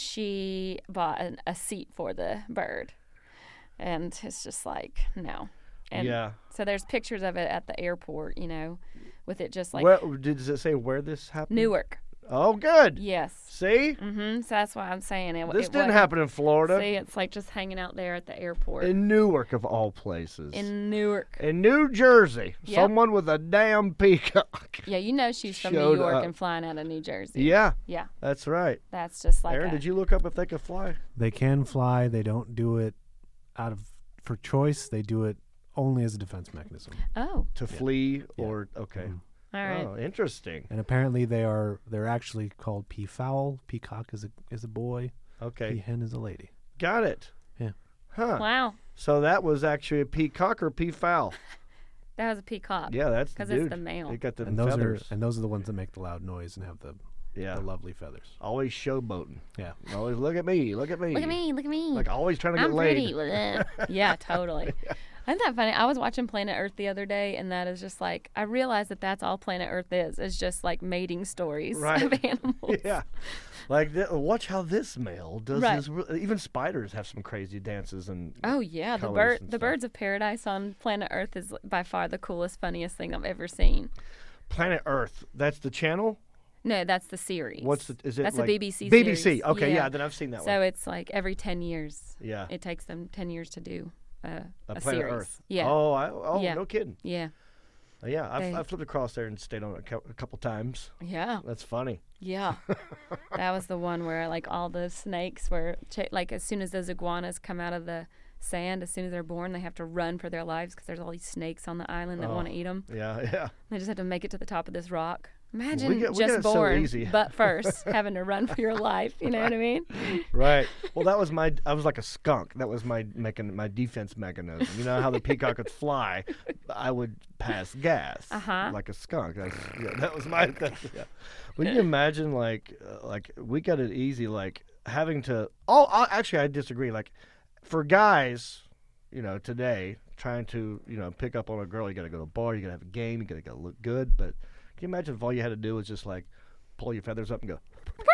she bought an, a seat for the bird, and it's just like no. And Yeah. so there's pictures of it at the airport, you know, with it just like Where, did does it say where this happened? Newark. Oh, good. Yes. See, Mm-hmm. So that's why I'm saying it. this it didn't wasn't- happen in Florida. See, it's like just hanging out there at the airport In Newark, of all places. in Newark. In New Jersey, Yep. someone with a damn peacock. Yeah, you know she's from New Showed York up. and flying out of New Jersey. Yeah, Yeah, that's right. that's just like Aaron, a- did you look up if they could fly? They can fly. They don't do it out of for choice. They do it only as a defense mechanism. Oh, To flee or okay. Mhm. all right. Oh, interesting. And apparently they are they're actually called peafowl. Peacock is a is a boy. Okay, Peahen is a lady. got it. Yeah. Huh. Wow, So that was actually a peacock or peafowl. that was a peacock. Yeah, that's the because dude. it's the male. They got the And those feathers. are and those are the ones that make the loud noise and have the, yeah, the lovely feathers. always showboating. Yeah. Always look at me, look at me. Look at me, look at me. Like always trying to get I'm laid. pretty. yeah, totally. Isn't that funny? I was watching Planet Earth the other day, and that is just like, I realized that that's all Planet Earth is, is just like mating stories Right. of animals. Yeah. Like, th- watch how this male does Right. his. re- Even spiders have some crazy dances and. Oh yeah, the Colors bird, and the stuff. birds of paradise on Planet Earth is by far the coolest, funniest thing I've ever seen. Planet Earth. That's the channel. No, that's the series. What's the? Is it That's like a B B C B B C. series. Okay, yeah. Yeah. Then I've seen that So one. it's like every ten years. Yeah. It takes them ten years to do uh, A a, Planet series. Earth. Yeah. Oh, I, oh, Yeah. no kidding. Yeah. Uh, yeah, I've, They- I've flipped across there and stayed on it a, cou- a couple times. Yeah. That's funny. Yeah. That was the one where like all the snakes were ch- like as soon as those iguanas come out of the sand, as soon as they're born, they have to run for their lives because there's all these snakes on the island that Oh. want to eat them. Yeah, yeah. They just have to make it to the top of this rock. Imagine get- we just get it so born, easy. but first having to run for your life. You know what I mean? Right. Well, that was my. I was like a skunk. That was my making my defense mechanism. You know how the peacock could fly? I would pass gas. Uh-huh. Like a skunk. That's, yeah, that was my. That's, yeah. When you imagine like uh, like we got it easy like having to. Oh, I, actually, I disagree. Like for guys, you know, today trying to you know pick up on a girl, you got to go to a bar, you got to have a game, you got to go look good. But can you imagine if all you had to do was just like pull your feathers up and go,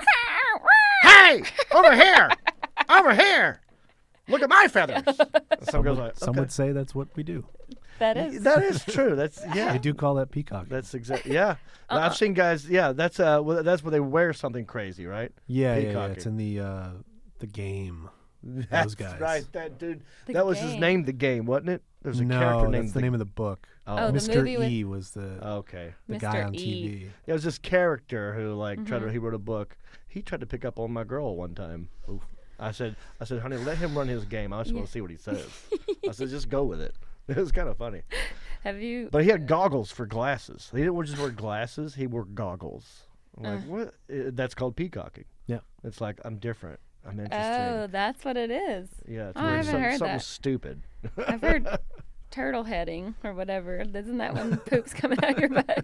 "Hey, over here, over here, look at my feathers." And some goes like, Some "Okay." would say that's what we do. That is. That is true. That's yeah. They do call that peacock. That's exactly yeah. Now, Uh-uh. I've seen guys. Yeah, that's uh, well, that's where they wear something crazy, right? yeah, yeah, yeah, peacocking. it's in the uh, the game. That's guys. right. That dude. The that was his Game. name. The game, wasn't it? There's a no, character that's named the name of the book. Oh, Oh, the Mister movie with- E was the okay. the Mister guy on E. T V. There was this character who like tried Mm-hmm. to. He wrote a book. He tried to pick up on my girl one time. Oof. I said, I said, honey, let him run his game. I just want Yeah. to see what he says. I said, just go with it. It was kind of funny. Have you? But he had goggles for glasses. He didn't just wear glasses. He wore goggles. I'm like, Uh. what? Uh, that's called peacocking. Yeah. It's like I'm different. I'm Oh, interested. that's what it is. Yeah. It's Oh, I weird. haven't Some- heard something that. stupid. I've heard turtle heading or whatever. Isn't that when poop's coming out your butt?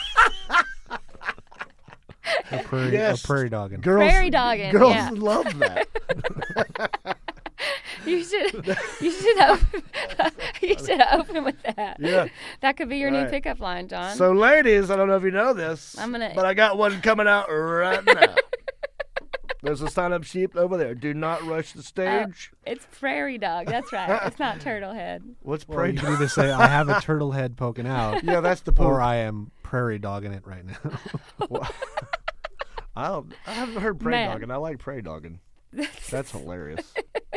A prairie, Yes. a prairie dogging. Girls, Prairie dogging, Girls yeah. love that. You should. You should open. You should open with that. Yeah. That could be your new Right. pickup line, John. So, ladies, I don't know if you know this, I'm gonna- but I got one coming out right now. There's a sign-up sheet over there. Do not rush the Oh, stage. it's prairie dog. That's right. It's not turtle head. What's Well, prairie? you can either say I have a turtle head poking out, Yeah, that's the poop. or I am prairie dogging it right now. I don't. I haven't heard prairie Man. dogging. I like prairie dogging. That's hilarious.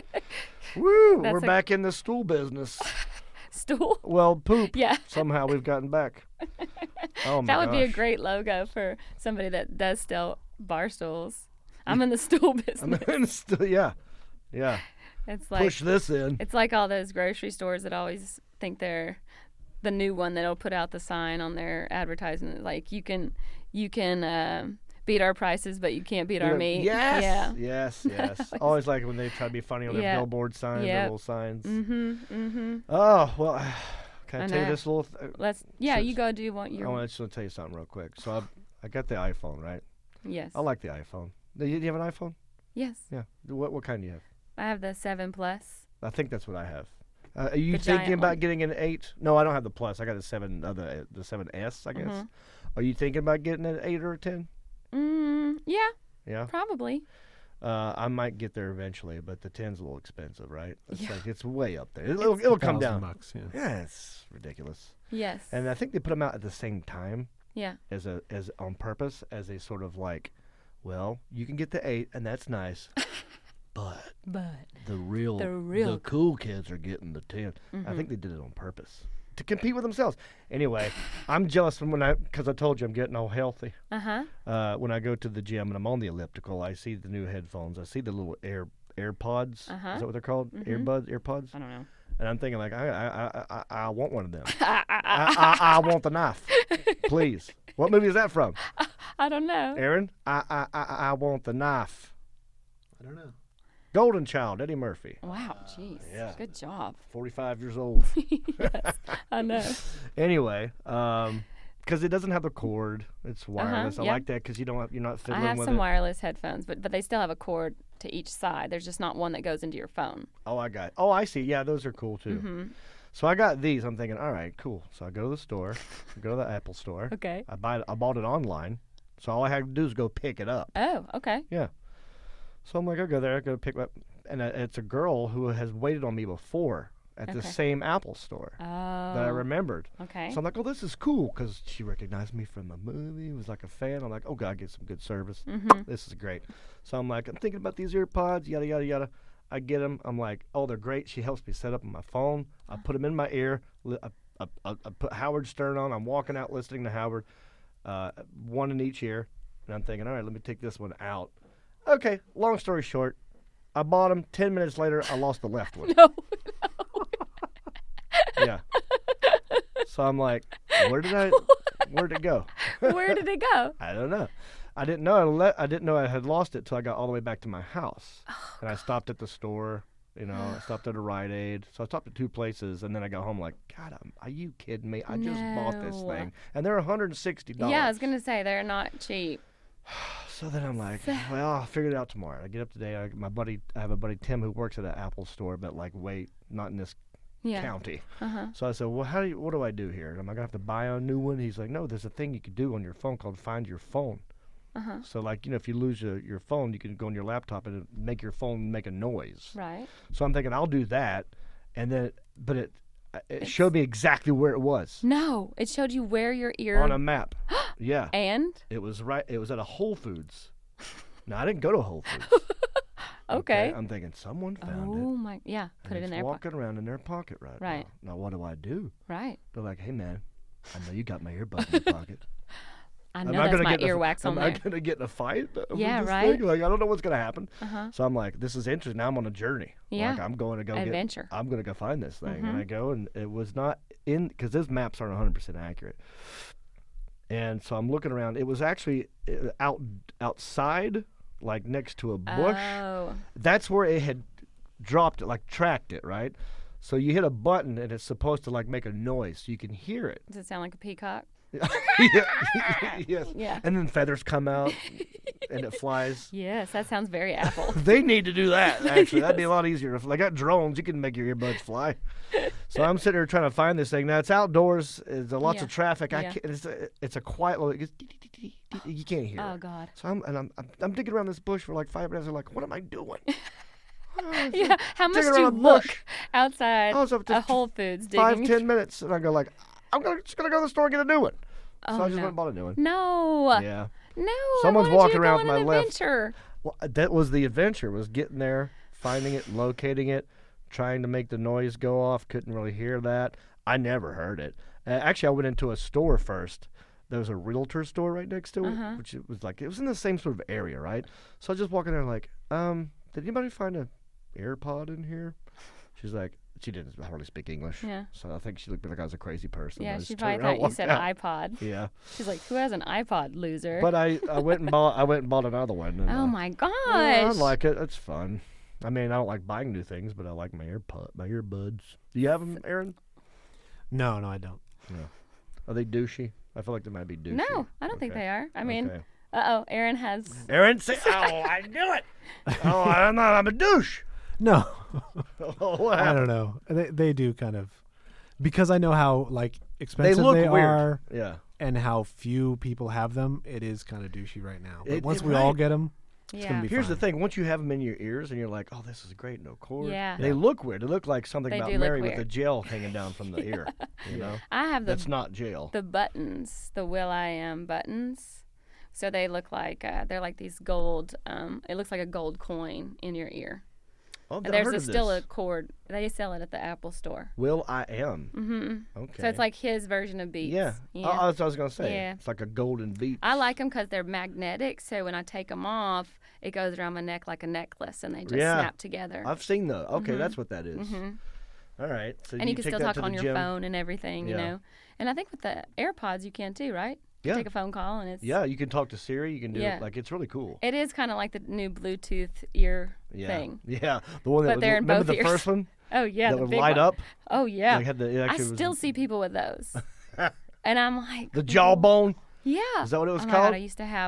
Woo! That's we're a- back in the stool business. Stool. Well, poop. Yeah. Somehow we've gotten back. Oh my That would be a gosh. great logo for somebody that does still bar stools. I'm in the stool I business. mean, still, yeah, yeah. It's like Push this in. it's like all those grocery stores that always think they're the new one that'll put out the sign on their advertisement like you can you can uh, beat our prices but you can't beat You our know, meat. Yes. Yeah. Yes. Yes. Always like when they try to be funny on their Yeah. billboard signs, their Yep. little signs. Mhm. Mhm. Oh well. Can I, I tell you know. this little? Th- Let's yeah, So- you go do what I you want to just tell you something real quick. So I, I got the iPhone, right? Yes. I like the iPhone. Do you, do you have an iPhone? Yes. Yeah. What what kind do you have? I have the seven plus. I think that's what I have. Uh, are you The thinking giant about one. getting an eight? No, I don't have the plus. I got the seven, uh, the the seven S, I guess. Mhm. Are you thinking about getting an eight or a ten? Mm, yeah, Yeah. probably. Uh, I might get there eventually, but the ten's a little expensive, right? It's Yeah. like it's way up there. It'll, it'll come Thousand down. bucks, yeah. Yeah, it's ridiculous. Yes. And I think they put them out at the same time yeah. as a as on purpose as a sort of like, well, you can get the eight and that's nice, but But the real The real- the cool kids are getting the ten. I think they did it on purpose to compete with themselves. Anyway, I'm jealous from when I because I told you I'm getting all healthy. uh huh. Uh, when I go to the gym and I'm on the elliptical, I see the new headphones. I see the little air AirPods. Uh-huh. Is that what they're called? Earbuds, AirPods. I don't know. And I'm thinking like, I I I I, I want one of them. I, I I want the knife, please. What movie is that from? I don't know. Aaron, I I I, I want the knife. I don't know. Golden Child, Eddie Murphy, Wow. Jeez. yeah. Good job. forty-five years old. Yes. I know. Anyway, um, because it doesn't have the cord, it's wireless. I yeah. like that because you don't have, you're not I fiddling have with some it. wireless headphones, but but they still have a cord to each side. There's just not one that goes into your phone. Oh, I got. It. Oh, I see. Yeah, those are cool too. Mm-hmm. So I got these. I'm thinking, all right, cool. So I go to the store, I go to the Apple store. Okay. I buy it, I bought it online. So all I had to do is go pick it up. Oh, okay. Yeah. So I'm like, I'll go there, I go pick it up. And uh, it's a girl who has waited on me before at the Okay. same Apple store Oh. that I remembered. Okay. So I'm like, oh, this is cool because she recognized me from a movie, was like a fan. I'm like, oh, God, I get some good service. Mm-hmm. This is great. So I'm like, I'm thinking about these ear pods, yada, yada, yada. I get them. I'm like, oh, they're great. She helps me set up on my phone. I put them in my ear. Li- I, I, I, I put Howard Stern on. I'm walking out listening to Howard, uh, one in each ear. And I'm thinking, all right, let me take this one out. Okay, long story short, I bought them. Ten minutes later, I lost the left one. No. Yeah. So I'm like, where did I, where did it go? Where did it go? I don't know. I didn't know I let. I didn't know I had lost it till I got all the way back to my house, Oh, and I stopped at the store. You know, I stopped at a Rite Aid. So I stopped at two places, and then I got home like, God, I'm, are you kidding me? I just bought this No. thing, and they're one hundred sixty dollars. Yeah, I was gonna say they're not cheap. So then I'm like, well, I'll figure it out tomorrow. I get up today. I, my buddy, I have a buddy Tim who works at an Apple store, but like, wait, not in this Yeah. county. Uh huh. So I said, well, how do you, what do I do here? Am I gonna have to buy a new one? He's like, no, there's a thing you can do on your phone called Find Your Phone. Uh huh. So like, you know, if you lose your, your phone, you can go on your laptop and it'll make your phone make a noise. Right. So I'm thinking I'll do that, and then, but it it showed me exactly where it was No, it showed you where your ear. on a map. Yeah, and it was right. It was at a Whole Foods. No, I didn't go to Whole Foods. okay. I'm thinking someone found Oh it. my. Yeah. Put and it in it's their pocket. walking around in their pocket right, Right. now. Now what do I do? Right. They're like, hey man, I know you got my earbud in your pocket. I Am know I that's gonna my get in a- earwax on Am I there. gonna get in a fight? over Yeah, this right? thing? Like I don't know what's gonna happen. Uh huh. So I'm like, this is interesting. Now I'm on a journey. Yeah. Like I'm going to go Adventure. get. I'm going to go find this thing, Mhm. and I go, and it was not in because those maps aren't one hundred percent accurate. And so I'm looking around. It was actually uh, out outside, like next to a bush. Oh. That's where it had dropped it, like tracked it, right? So you hit a button, and it's supposed to like make a noise, so you can hear it. Does it sound like a peacock? Yeah. Yes. Yeah. And then feathers come out, and it flies. Yes, that sounds very Apple. They need to do that, actually. That'd be a lot easier. If they got drones, you can make your earbuds fly. So I'm sitting here trying to find this thing. Now, it's outdoors. There's lots Yeah. of traffic. I Yeah. can't, it's, a, it's a quiet little... It goes, you can't hear Oh it. God. So I'm, and I'm, I'm, I'm digging around this bush for like five minutes. I'm like, what am I doing? Yeah. How much Digging do you around a bush. look outside I was up to a Whole Foods Five, digging? ten minutes. And I go like, I'm gonna, just going to go to the store and get a new one. Oh, so I just no. went and bought a new one. No. Yeah. No. Someone's I wanted walking you to around go with on my an left- adventure. Well, that was the adventure, was getting there, finding it, locating it, trying to make the noise go off. Couldn't really hear that. I never heard it. Uh, actually, I went into a store first. There was a realtor store right next to it, Uh-huh. which it was like, it was in the same sort of area, right? So I was just walking there like, um, did anybody find a AirPod in here? She's like, she didn't hardly speak English. Yeah. So I think she looked like I was a crazy person. I Yeah, just she turned probably around and thought you walked said out. iPod. Yeah. She's like, "Who has an iPod, loser?" But I, I went and bought I went and bought another one. And, oh uh, my gosh. yeah, I like it. It's fun. I mean, I don't like buying new things, but I like my earpod, my earbuds. Do you have them, Aaron? No, no, I don't. Are they douchey? I feel like they might be douchey. No, I don't think Okay. they are. I mean, Okay. uh oh, Aaron has. Aaron, say, oh, I knew it. Oh, I'm not. I'm a douche. No, Oh, what I happened? don't know. They they do kind of because I know how like They expensive look they weird. are Yeah. and how few people have them. It is kind of douchey right now. But It- once it- we all right. get them, Yeah. gonna be Here's the fine. thing: once you have them in your ears, and you're like, "Oh, this is great, no cord." Yeah. They look weird. They look like something They about do look Mary with a weird. gel hanging down from the ear. You know, I have the that's not gel. the buttons, the Will I Am buttons. So they look like uh, they're like these gold. Um, it looks like a gold coin in your ear. Oh, I've And there's heard a, of still a this. cord. They sell it at the Apple store. Will I am. Mm-hmm. Okay. So it's like his version of Beats. Yeah. Yeah. Oh, that's what I was gonna say. Yeah. It's like a golden beat. I like them because they're magnetic. So when I take them off, it goes around my neck like a necklace, and they just Yeah. snap together. I've seen those. Okay, that's what that is. Mhm. All right. So And you can take still that talk to the on your gym. phone and everything, you Yeah. know. And I think with the AirPods, you can too, right? Yeah. Take a phone call, and it's Yeah, you can talk to Siri. You can do Yeah. it. Like it's really cool. It is kind of like the new Bluetooth ear Yeah. thing. Yeah. The one that But was, they're in remember both the ears. first one Oh yeah, that the would big light one. up. Oh yeah, They had the, it I actually was still see people with those, and I'm like the jawbone. Yeah. Is that what it was oh my called? God, I used to have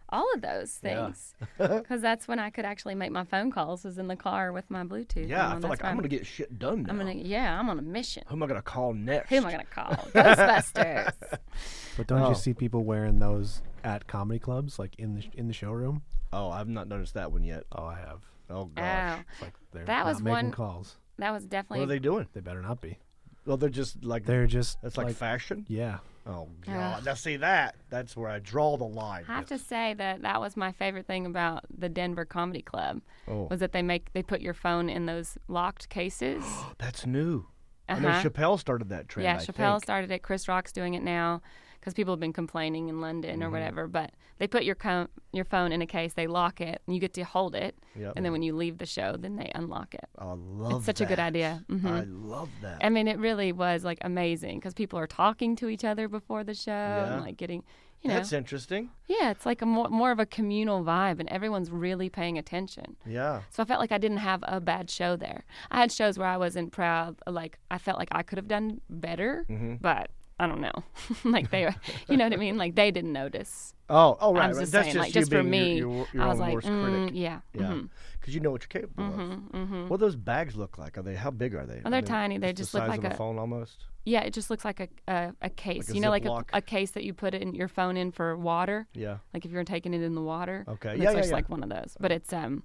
all of those Yeah. things. Because that's when I could actually make my phone calls, was in the car with my Bluetooth. Yeah, I on. feel That's like I'm why gonna get shit done now. I'm gonna, yeah, I'm on a mission. Who am I gonna call next? Who am I going to call? Ghostbusters. But don't Oh. you see people wearing those at comedy clubs, like in the in the showroom? Oh, I've not noticed that one yet. Oh, I have. Oh gosh. Oh, It's like they're That not was making one- calls. that was What definitely. are they doing? They better not be. Well, they're just like They're just that's like, fashion. yeah. Oh Ugh. god. Now see that? That's where I draw the line. I have to say that that was my favorite thing about the Denver Comedy Club, Oh, was that they make they put your phone in those locked cases. that's new. I know Uh-huh. Chappelle started that trend. Yeah, I Chappelle think. started it. Chris Rock's doing it now because people have been complaining in London or whatever. But they put your co- your phone in a case, they lock it, and you get to hold it. Yep. And then when you leave the show, then they unlock it. I love It's such a good that. idea. hmm I love that. I mean, it really was like amazing because people are talking to each other before the show Yeah. and like getting, you know, That's interesting. yeah, it's like a more more of a communal vibe, and everyone's really paying attention. Yeah. So I felt like I didn't have a bad show there. I had shows where I wasn't proud, like I felt like I could have done better, Mm-hmm. but I don't know, like they, you know what I mean? Like they didn't notice. Oh, oh, right. I'm right. just That's saying, just like you just for being me, your, your, your I was own like, worst mm, critic. yeah, Yeah, mhm, because you know what you're capable of. mhm, mhm. What do those bags look like? Are they? How big are they? Oh, they're tiny. They just just the look size like of a a- phone almost. Yeah, it just looks like a a, a case. Like a you know, like Ziploc? a, a case that you put it in your phone in for water. Yeah. Like if you're taking it in the water. Okay. It's Yeah, yeah, just yeah. like one of those, but it's um,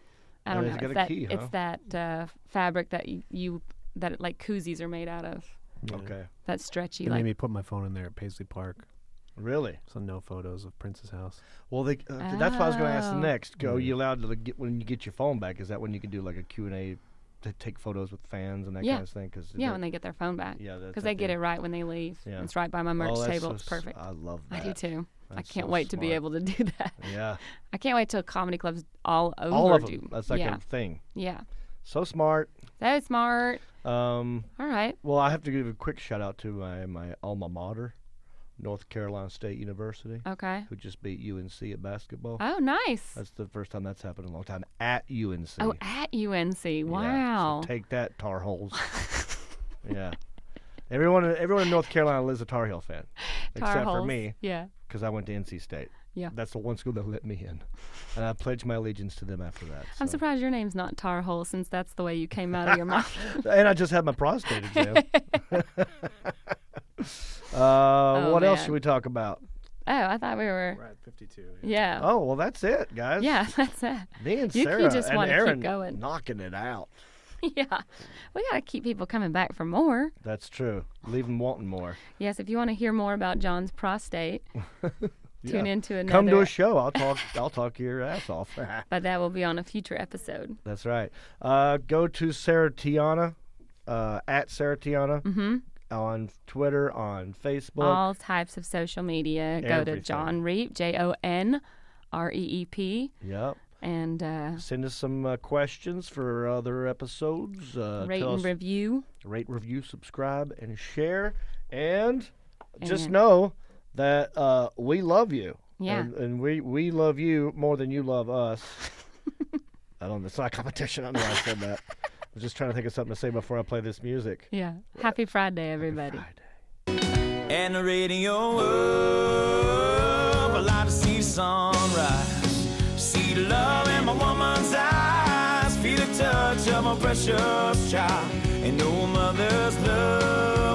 I don't Yeah, know. it's got It's a that key, huh? it's that uh, fabric that you, you that like koozies are made out of. Yeah. Okay. That stretchy, They like made me put my phone in there at Paisley Park, Really? so no photos of Prince's house. Well, they, uh, that's what I was going to ask Oh. next. Go, Mm. you allowed to like, get when you get your phone back? Is that when you can do like a Q and A, to take photos with fans and that Yeah. kind of thing? Cause yeah, that- when they get their phone back. yeah, that's Because up they get there. it right when they leave. Yeah. It's right by my merch Oh, that's table. so It's s- perfect. I love I that. do too. I That's can't so wait to be smart. able to do that. Yeah. I can't wait till comedy clubs all over All of do. them. That's like yeah. a thing. yeah. So smart. So smart. Um, All right. well, I have to give a quick shout out to my, my alma mater, North Carolina State University, Okay. who just beat U N C at basketball. Oh, nice. That's the first time that's happened in a long time at U N C. Oh, at U N C. Yeah, so Wow. take that, Tar Heels. Yeah. Everyone, everyone in North Carolina is a Tar Heel fan, Tar except for Heels. me, Yeah. because I went to N C State. Yeah. That's the one school that let me in, and I pledged my allegiance to them after that. I'm so. surprised your name's not Tar Hole, since that's the way you came out of your mouth. And I just had my prostate exam. uh, what else man. should we talk about? Oh, I thought we were. We're at fifty-two. Yeah. Oh, well, that's it, guys. Yeah, that's it. Me and You- you Sarah just and wanna keep Aaron going. knocking it out. Yeah. We got to keep people coming back for more. That's true. Leave them wanting more. Yes, if you want to hear more about John's prostate, tune Yeah. into another. Come to a show. I'll talk. I'll talk your ass off. But that will be on a future episode. That's right. Uh, go to Sarah Tiana, uh, at Sarah Tiana Mm-hmm. on Twitter, on Facebook. All types of social media. Go to Everything. John Reep, J O N R E E P. Yep. And uh, Send us some uh, questions for other episodes. Uh, rate tell and us, review. rate, review, subscribe, and share. And just And- know that uh, we love you. Yeah. And, and we, we love you more than you love us. I don't know. It's not a competition. I know I said that. I was just trying to think of something to say before I play this music. Yeah. Happy Friday, everybody. Friday. And the radio up, I like to see the sunrise, see the love in my woman's eyes, feel the touch of my precious child, and know mother's love.